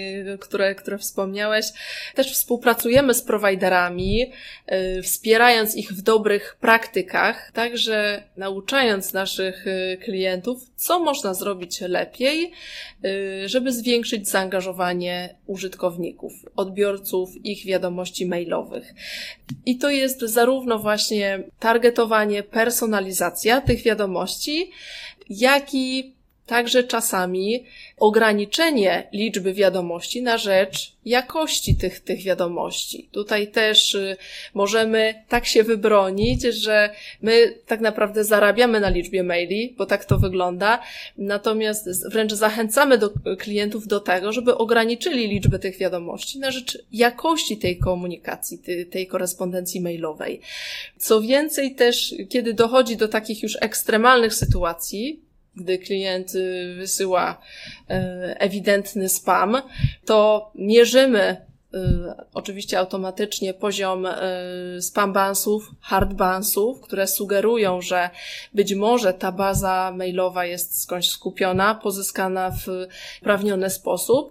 które wspomniałeś. Też współpracujemy z prowajderami, wspierając ich w dobrych praktykach, także nauczając naszych klientów, co można zrobić lepiej, żeby zwiększyć zaangażowanie użytkowników, odbiorców ich wiadomości mailowych. I to jest zarówno właśnie targetowanie, personalizacja tych wiadomości, jak i także czasami ograniczenie liczby wiadomości na rzecz jakości tych wiadomości. Tutaj też możemy tak się wybronić, że my tak naprawdę zarabiamy na liczbie maili, bo tak to wygląda, natomiast wręcz zachęcamy klientów do tego, żeby ograniczyli liczbę tych wiadomości na rzecz jakości tej komunikacji, tej korespondencji mailowej. Co więcej też, kiedy dochodzi do takich już ekstremalnych sytuacji, gdy klient wysyła ewidentny spam, to mierzymy oczywiście automatycznie poziom spam bounsów, hard bounsów, które sugerują, że być może ta baza mailowa jest skądś skupiona, pozyskana w uprawniony sposób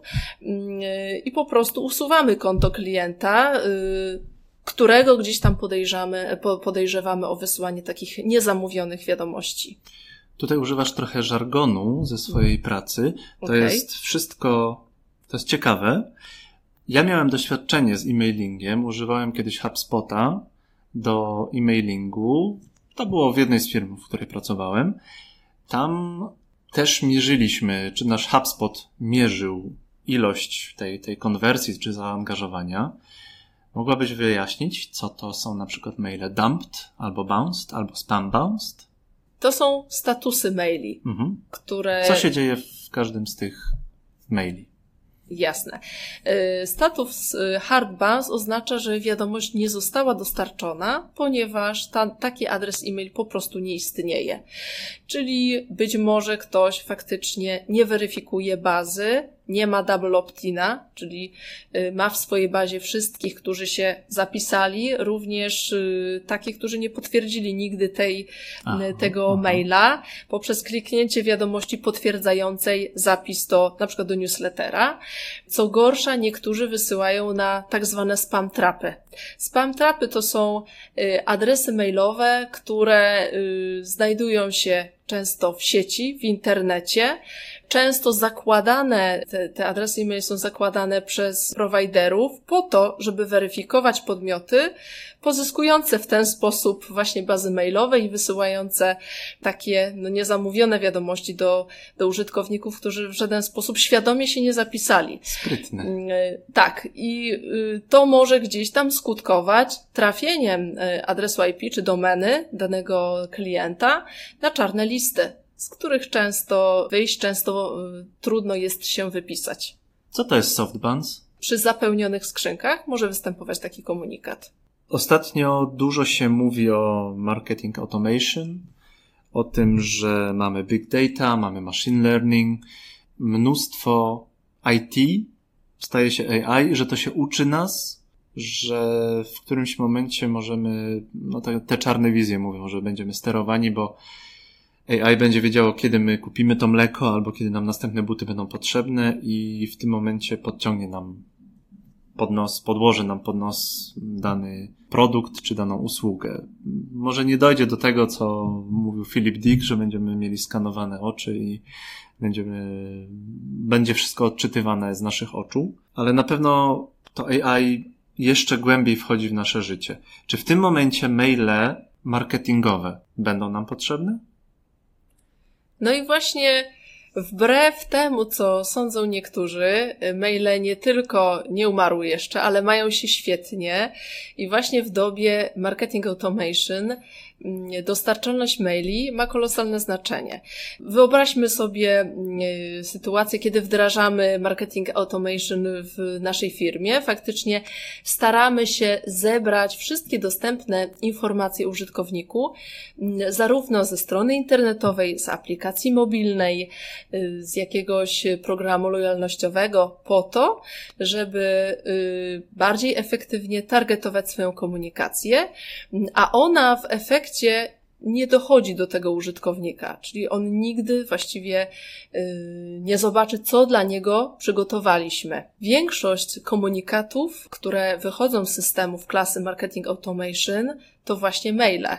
i po prostu usuwamy konto klienta, którego gdzieś tam podejrzewamy o wysyłanie takich niezamówionych wiadomości. Tutaj używasz trochę żargonu ze swojej pracy. To jest wszystko, to jest ciekawe. Ja miałem doświadczenie z e-mailingiem. Używałem kiedyś HubSpota do e-mailingu. To było w jednej z firm, w której pracowałem. Tam też mierzyliśmy, czy nasz HubSpot mierzył ilość tej konwersji czy zaangażowania. Mogłabyś wyjaśnić, co to są na przykład maile dumped, albo bounced, albo spam bounced? To są statusy maili, które... Co się dzieje w każdym z tych maili? Jasne. Status hard bounce oznacza, że wiadomość nie została dostarczona, ponieważ taki adres e-mail po prostu nie istnieje. Czyli być może ktoś faktycznie nie weryfikuje bazy, nie ma double opt-ina, czyli ma w swojej bazie wszystkich, którzy się zapisali, również takich, którzy nie potwierdzili nigdy tego maila, poprzez kliknięcie wiadomości potwierdzającej zapis na przykład do newslettera. Co gorsza, niektórzy wysyłają na tak zwane spam trapy. Spam trapy to są adresy mailowe, które znajdują się często w sieci, w internecie. Często zakładane, te adresy e-mail są zakładane przez prowajderów po to, żeby weryfikować podmioty pozyskujące w ten sposób właśnie bazy mailowe i wysyłające takie niezamówione wiadomości do użytkowników, którzy w żaden sposób świadomie się nie zapisali. Sprytne. Tak. I to może gdzieś tam skutkować trafieniem adresu IP czy domeny danego klienta na czarne listy, z których często trudno jest się wypisać. Co to jest soft bounce? Przy zapełnionych skrzynkach może występować taki komunikat. Ostatnio dużo się mówi o marketing automation, o tym, że mamy big data, mamy machine learning, mnóstwo IT, staje się AI, że to się uczy nas, że w którymś momencie możemy, te czarne wizje mówią, że będziemy sterowani, bo AI będzie wiedziało, kiedy my kupimy to mleko, albo kiedy nam następne buty będą potrzebne i w tym momencie podciągnie nam podłoży nam pod nos dany produkt czy daną usługę. Może nie dojdzie do tego, co mówił Philip Dick, że będziemy mieli skanowane oczy i będzie wszystko odczytywane z naszych oczu, ale na pewno to AI jeszcze głębiej wchodzi w nasze życie. Czy w tym momencie maile marketingowe będą nam potrzebne? No i właśnie wbrew temu, co sądzą niektórzy, maile nie tylko nie umarły jeszcze, ale mają się świetnie i właśnie w dobie marketing automation dostarczalność maili ma kolosalne znaczenie. Wyobraźmy sobie sytuację, kiedy wdrażamy marketing automation w naszej firmie. Faktycznie staramy się zebrać wszystkie dostępne informacje o użytkowniku, zarówno ze strony internetowej, z aplikacji mobilnej, z jakiegoś programu lojalnościowego po to, żeby bardziej efektywnie targetować swoją komunikację, a ona w efekcie nie dochodzi do tego użytkownika, czyli on nigdy właściwie nie zobaczy, co dla niego przygotowaliśmy. Większość komunikatów, które wychodzą z systemów klasy Marketing Automation, to właśnie maile.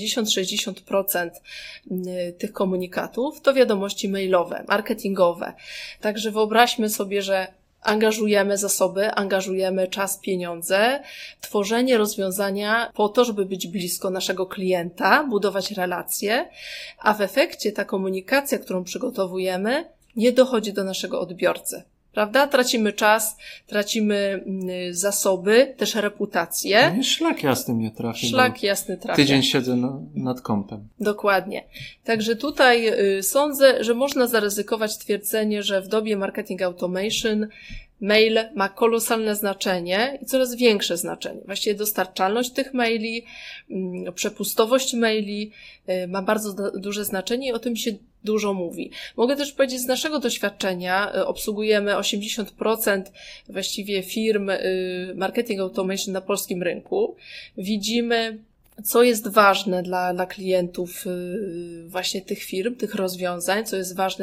50-60% tych komunikatów to wiadomości mailowe, marketingowe. Także wyobraźmy sobie, że angażujemy zasoby, angażujemy czas, pieniądze, tworzenie rozwiązania po to, żeby być blisko naszego klienta, budować relacje, a w efekcie ta komunikacja, którą przygotowujemy, nie dochodzi do naszego odbiorcy. Prawda? Tracimy czas, tracimy zasoby, też reputację. No i szlak jasny mnie trafi. Szlak jasny trafi. Tydzień siedzę nad kompem. Dokładnie. Także tutaj sądzę, że można zaryzykować twierdzenie, że w dobie marketing automation mail ma kolosalne znaczenie i coraz większe znaczenie. Właściwie dostarczalność tych maili, przepustowość maili ma bardzo duże znaczenie i o tym się dużo mówi. Mogę też powiedzieć z naszego doświadczenia, obsługujemy 80% właściwie firm marketing automation na polskim rynku. Widzimy, co jest ważne dla klientów właśnie tych firm, tych rozwiązań, co jest ważne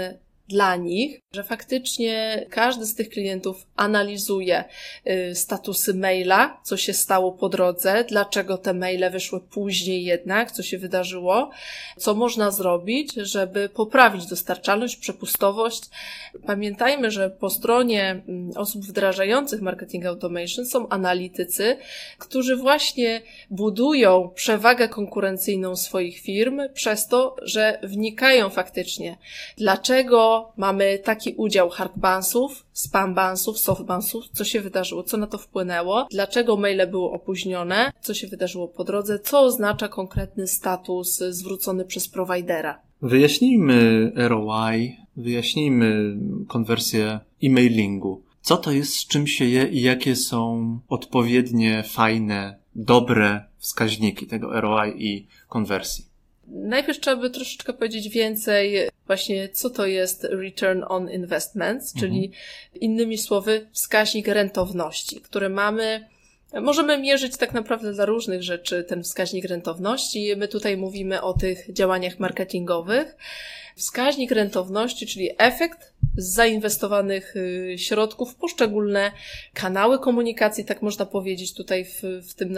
dla nich, że faktycznie każdy z tych klientów analizuje statusy maila, co się stało po drodze, dlaczego te maile wyszły później jednak, co się wydarzyło, co można zrobić, żeby poprawić dostarczalność, przepustowość. Pamiętajmy, że po stronie osób wdrażających marketing automation są analitycy, którzy właśnie budują przewagę konkurencyjną swoich firm przez to, że wnikają faktycznie, dlaczego mamy taki udział hard bounsów, spam bounsów, soft bounsów, co się wydarzyło, co na to wpłynęło, dlaczego maile były opóźnione, co się wydarzyło po drodze, co oznacza konkretny status zwrócony przez prowajdera. Wyjaśnijmy ROI, wyjaśnijmy konwersję e-mailingu. Co to jest, z czym się je i jakie są odpowiednie, fajne, dobre wskaźniki tego ROI i konwersji? Najpierw trzeba by troszeczkę powiedzieć więcej właśnie, co to jest return on investments, czyli innymi słowy wskaźnik rentowności, który możemy mierzyć tak naprawdę dla różnych rzeczy ten wskaźnik rentowności. My tutaj mówimy o tych działaniach marketingowych. Wskaźnik rentowności, czyli efekt z zainwestowanych środków w poszczególne kanały komunikacji, tak można powiedzieć tutaj w tym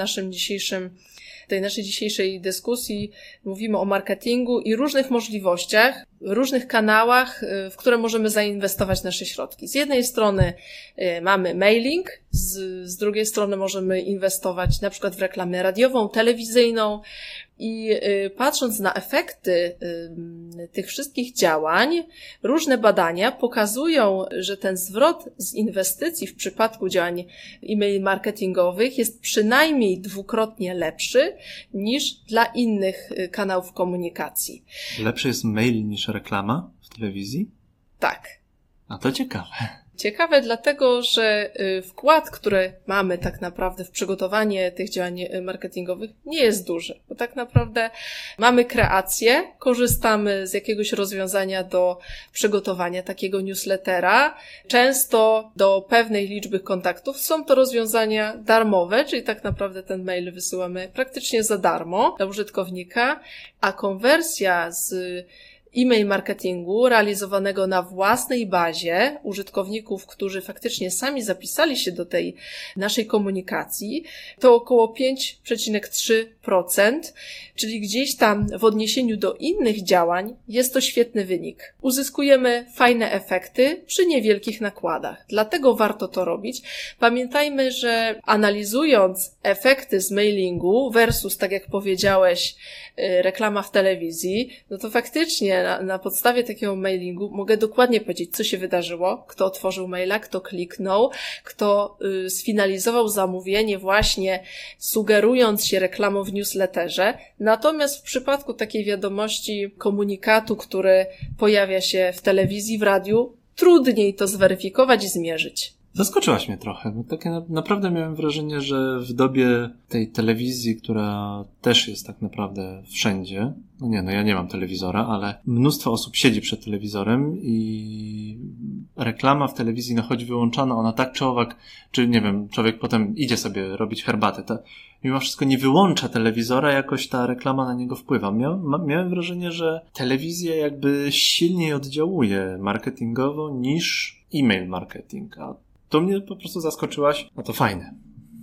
tej naszej dzisiejszej dyskusji mówimy o marketingu i różnych możliwościach, różnych kanałach, w które możemy zainwestować nasze środki. Z jednej strony mamy mailing, z drugiej strony możemy inwestować na przykład w reklamę radiową, telewizyjną i patrząc na efekty tych wszystkich działań, różne badania pokazują, że ten zwrot z inwestycji w przypadku działań e-mail marketingowych jest przynajmniej dwukrotnie lepszy niż dla innych kanałów komunikacji. Lepszy jest mail niż reklama w telewizji? Tak. A to ciekawe. Ciekawe dlatego, że wkład, który mamy tak naprawdę w przygotowanie tych działań marketingowych nie jest duży, bo tak naprawdę mamy kreację, korzystamy z jakiegoś rozwiązania do przygotowania takiego newslettera. Często do pewnej liczby kontaktów są to rozwiązania darmowe, czyli tak naprawdę ten mail wysyłamy praktycznie za darmo dla użytkownika, a konwersja z e-mail marketingu realizowanego na własnej bazie użytkowników, którzy faktycznie sami zapisali się do tej naszej komunikacji, to około 5,3%, czyli gdzieś tam w odniesieniu do innych działań jest to świetny wynik. Uzyskujemy fajne efekty przy niewielkich nakładach. Dlatego warto to robić. Pamiętajmy, że analizując efekty z mailingu versus, tak jak powiedziałeś, reklama w telewizji, no to faktycznie na podstawie takiego mailingu mogę dokładnie powiedzieć, co się wydarzyło, kto otworzył maila, kto kliknął, kto sfinalizował zamówienie właśnie sugerując się reklamą w newsletterze. Natomiast w przypadku takiej wiadomości, komunikatu, który pojawia się w telewizji, w radiu, trudniej to zweryfikować i zmierzyć. Zaskoczyłaś mnie trochę, bo takie naprawdę miałem wrażenie, że w dobie tej telewizji, która też jest tak naprawdę wszędzie, ja nie mam telewizora, ale mnóstwo osób siedzi przed telewizorem i reklama w telewizji, choć wyłączana, ona tak czy owak, czy nie wiem, człowiek potem idzie sobie robić herbatę, to mimo wszystko nie wyłącza telewizora, jakoś ta reklama na niego wpływa. Miałem wrażenie, że telewizja jakby silniej oddziałuje marketingowo niż e-mail marketing, a to mnie po prostu zaskoczyłaś. No to fajne,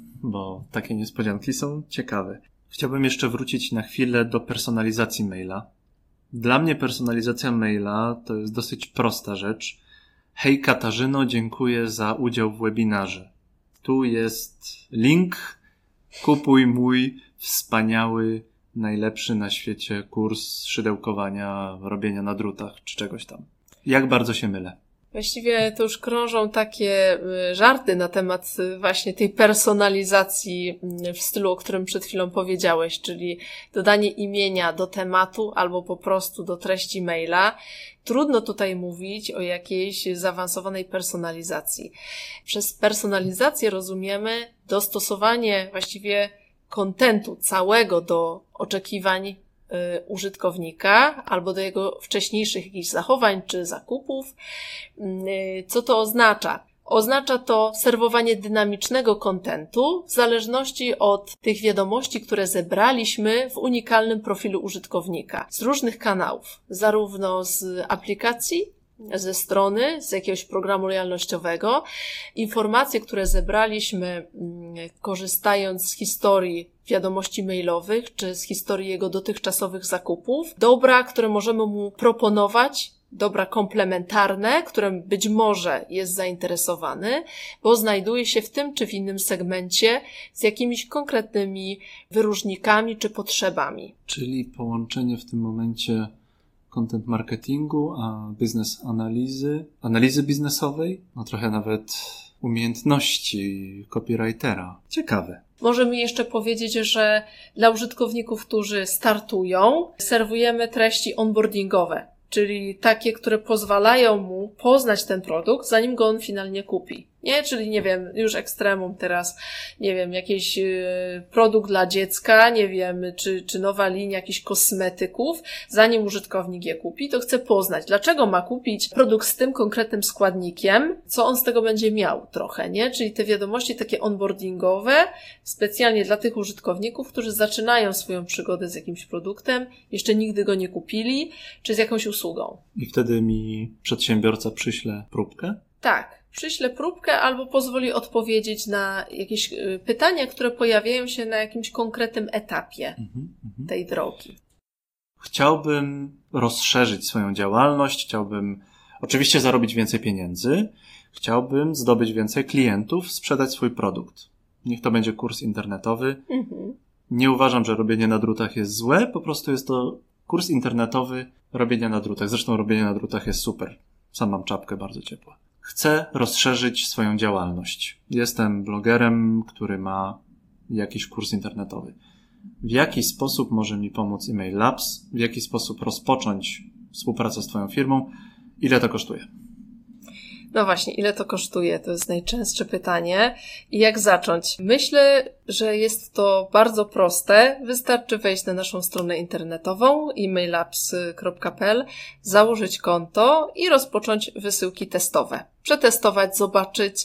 bo takie niespodzianki są ciekawe. Chciałbym jeszcze wrócić na chwilę do personalizacji maila. Dla mnie personalizacja maila to jest dosyć prosta rzecz. Hej Katarzyno, dziękuję za udział w webinarze. Tu jest link. Kupuj mój wspaniały, najlepszy na świecie kurs szydełkowania, robienia na drutach czy czegoś tam. Jak bardzo się mylę. Właściwie to już krążą takie żarty na temat właśnie tej personalizacji w stylu, o którym przed chwilą powiedziałeś, czyli dodanie imienia do tematu albo po prostu do treści maila. Trudno tutaj mówić o jakiejś zaawansowanej personalizacji. Przez personalizację rozumiemy dostosowanie właściwie kontentu całego do oczekiwań użytkownika albo do jego wcześniejszych jakichś zachowań czy zakupów. Co to oznacza? Oznacza to serwowanie dynamicznego kontentu w zależności od tych wiadomości, które zebraliśmy w unikalnym profilu użytkownika z różnych kanałów, zarówno z aplikacji, ze strony, z jakiegoś programu lojalnościowego. Informacje, które zebraliśmy, korzystając z historii wiadomości mailowych, czy z historii jego dotychczasowych zakupów. Dobra, które możemy mu proponować, dobra komplementarne, którym być może jest zainteresowany, bo znajduje się w tym czy w innym segmencie z jakimiś konkretnymi wyróżnikami czy potrzebami. Czyli połączenie w tym momencie content marketingu, a biznes analizy biznesowej, no trochę nawet umiejętności copywritera. Ciekawe. Możemy jeszcze powiedzieć, że dla użytkowników, którzy startują, serwujemy treści onboardingowe, czyli takie, które pozwalają mu poznać ten produkt, zanim go on finalnie kupi. Nie, czyli nie wiem, już ekstremum teraz, nie wiem, jakiś produkt dla dziecka, nie wiem, czy nowa linia jakichś kosmetyków, zanim użytkownik je kupi, to chce poznać, dlaczego ma kupić produkt z tym konkretnym składnikiem, co on z tego będzie miał trochę, nie? Czyli te wiadomości takie onboardingowe, specjalnie dla tych użytkowników, którzy zaczynają swoją przygodę z jakimś produktem, jeszcze nigdy go nie kupili, czy z jakąś usługą. I wtedy mi przedsiębiorca przyśle próbkę? Tak. Przyślę próbkę albo pozwoli odpowiedzieć na jakieś pytania, które pojawiają się na jakimś konkretnym etapie tej drogi. Chciałbym rozszerzyć swoją działalność, chciałbym oczywiście zarobić więcej pieniędzy, chciałbym zdobyć więcej klientów, sprzedać swój produkt. Niech to będzie kurs internetowy. Nie uważam, że robienie na drutach jest złe, po prostu jest to kurs internetowy robienia na drutach. Zresztą robienie na drutach jest super. Sam mam czapkę bardzo ciepła. Chcę rozszerzyć swoją działalność. Jestem blogerem, który ma jakiś kurs internetowy. W jaki sposób może mi pomóc Email Labs? W jaki sposób rozpocząć współpracę z Twoją firmą? Ile to kosztuje? No właśnie, ile to kosztuje? To jest najczęstsze pytanie. I jak zacząć? Myślę, że jest to bardzo proste. Wystarczy wejść na naszą stronę internetową emaillabs.pl, założyć konto i rozpocząć wysyłki testowe. Przetestować, zobaczyć,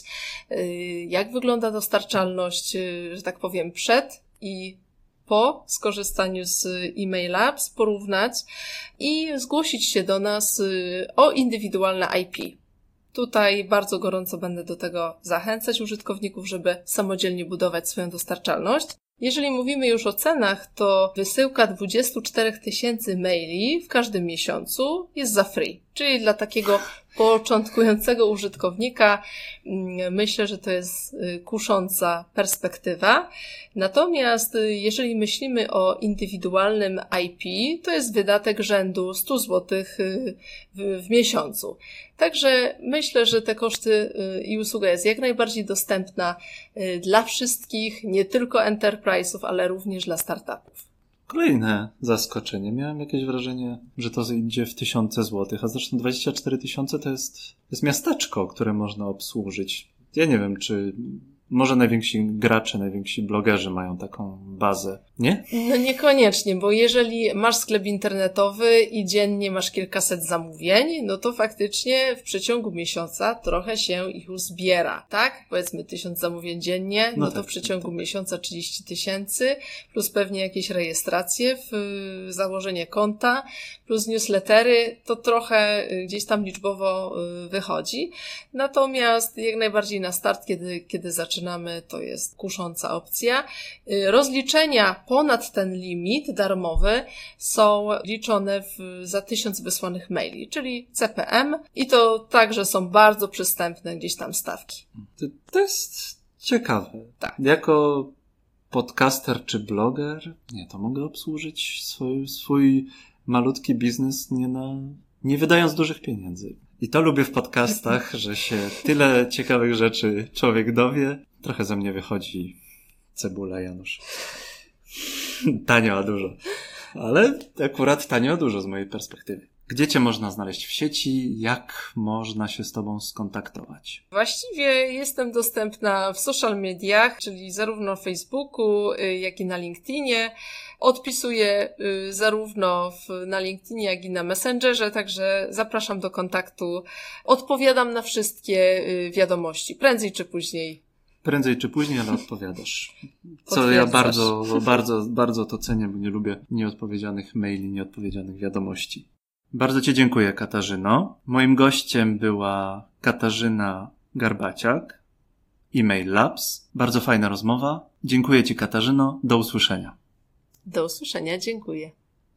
jak wygląda dostarczalność, że tak powiem, przed i po skorzystaniu z Email Labs, porównać i zgłosić się do nas o indywidualne IP. Tutaj bardzo gorąco będę do tego zachęcać użytkowników, żeby samodzielnie budować swoją dostarczalność. Jeżeli mówimy już o cenach, to wysyłka 24 000 maili w każdym miesiącu jest za free. Czyli dla takiego początkującego użytkownika myślę, że to jest kusząca perspektywa. Natomiast jeżeli myślimy o indywidualnym IP, to jest wydatek rzędu 100 zł w miesiącu. Także myślę, że te koszty i usługa jest jak najbardziej dostępna dla wszystkich, nie tylko enterprise'ów, ale również dla startupów. Kolejne zaskoczenie. Miałem jakieś wrażenie, że to idzie w 1000 złotych, a zresztą 24 000 to jest miasteczko, które można obsłużyć. Ja nie wiem, czy może najwięksi gracze, najwięksi blogerzy mają taką bazę, nie? No niekoniecznie, bo jeżeli masz sklep internetowy i dziennie masz kilkaset zamówień, no to faktycznie w przeciągu miesiąca trochę się ich uzbiera, tak? Powiedzmy 1000 zamówień dziennie, no to w przeciągu miesiąca 30 000, plus pewnie jakieś rejestracje, założenie konta, plus newslettery, to trochę gdzieś tam liczbowo wychodzi. Natomiast jak najbardziej na start, kiedy zaczynamy, to jest kusząca opcja. Rozliczenia ponad ten limit darmowy są liczone za 1000 wysłanych maili, czyli CPM, i to także są bardzo przystępne gdzieś tam stawki. To jest ciekawe. Tak. Jako podcaster czy bloger, to mogę obsłużyć swój malutki biznes nie wydając dużych pieniędzy. I to lubię w podcastach, że się tyle ciekawych rzeczy człowiek dowie. Trochę ze mnie wychodzi cebula, Janusz. Tanio, a dużo. Ale akurat tanio, a dużo z mojej perspektywy. Gdzie Cię można znaleźć w sieci? Jak można się z Tobą skontaktować? Właściwie jestem dostępna w social mediach, czyli zarówno na Facebooku, jak i na LinkedInie. Odpisuję zarówno na LinkedInie, jak i na Messengerze, także zapraszam do kontaktu. Odpowiadam na wszystkie wiadomości, prędzej czy później. Prędzej czy później, ale odpowiadasz. Co ja bardzo to cenię, bo nie lubię nieodpowiedzianych maili, nieodpowiedzianych wiadomości. Bardzo Ci dziękuję, Katarzyno. Moim gościem była Katarzyna Garbaciak, Email Labs. Bardzo fajna rozmowa. Dziękuję Ci, Katarzyno. Do usłyszenia. Do usłyszenia, dziękuję.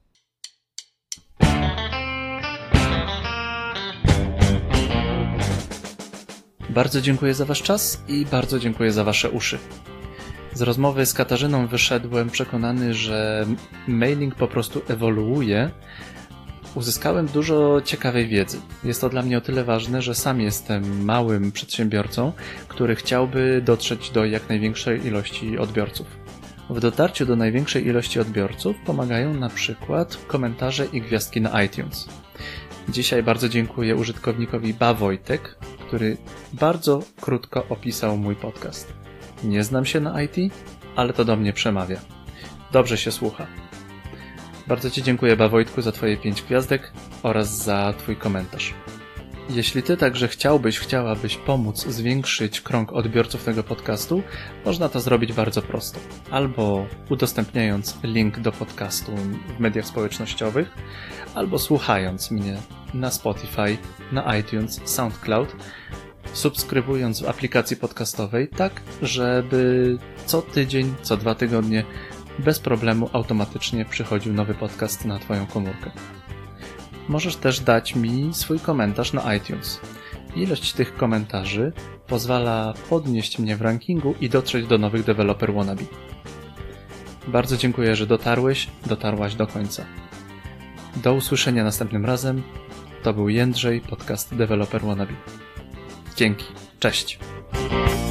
Bardzo dziękuję za Wasz czas i bardzo dziękuję za Wasze uszy. Z rozmowy z Katarzyną wyszedłem przekonany, że mailing po prostu ewoluuje. Uzyskałem dużo ciekawej wiedzy. Jest to dla mnie o tyle ważne, że sam jestem małym przedsiębiorcą, który chciałby dotrzeć do jak największej ilości odbiorców. W dotarciu do największej ilości odbiorców pomagają na przykład komentarze i gwiazdki na iTunes. Dzisiaj bardzo dziękuję użytkownikowi Wojtek, który bardzo krótko opisał mój podcast. Nie znam się na IT, ale to do mnie przemawia. Dobrze się słucha. Bardzo Ci dziękuję, Wojtku, za Twoje 5 gwiazdek oraz za Twój komentarz. Jeśli Ty także chciałabyś pomóc zwiększyć krąg odbiorców tego podcastu, można to zrobić bardzo prosto. Albo udostępniając link do podcastu w mediach społecznościowych, albo słuchając mnie na Spotify, na iTunes, SoundCloud, subskrybując w aplikacji podcastowej, tak żeby co tydzień, co 2 tygodnie bez problemu automatycznie przychodził nowy podcast na Twoją komórkę. Możesz też dać mi swój komentarz na iTunes. Ilość tych komentarzy pozwala podnieść mnie w rankingu i dotrzeć do nowych developer wannabe. Bardzo dziękuję, że dotarłaś do końca. Do usłyszenia następnym razem. To był Jędrzej, podcast Developer Wannabe. Dzięki. Cześć.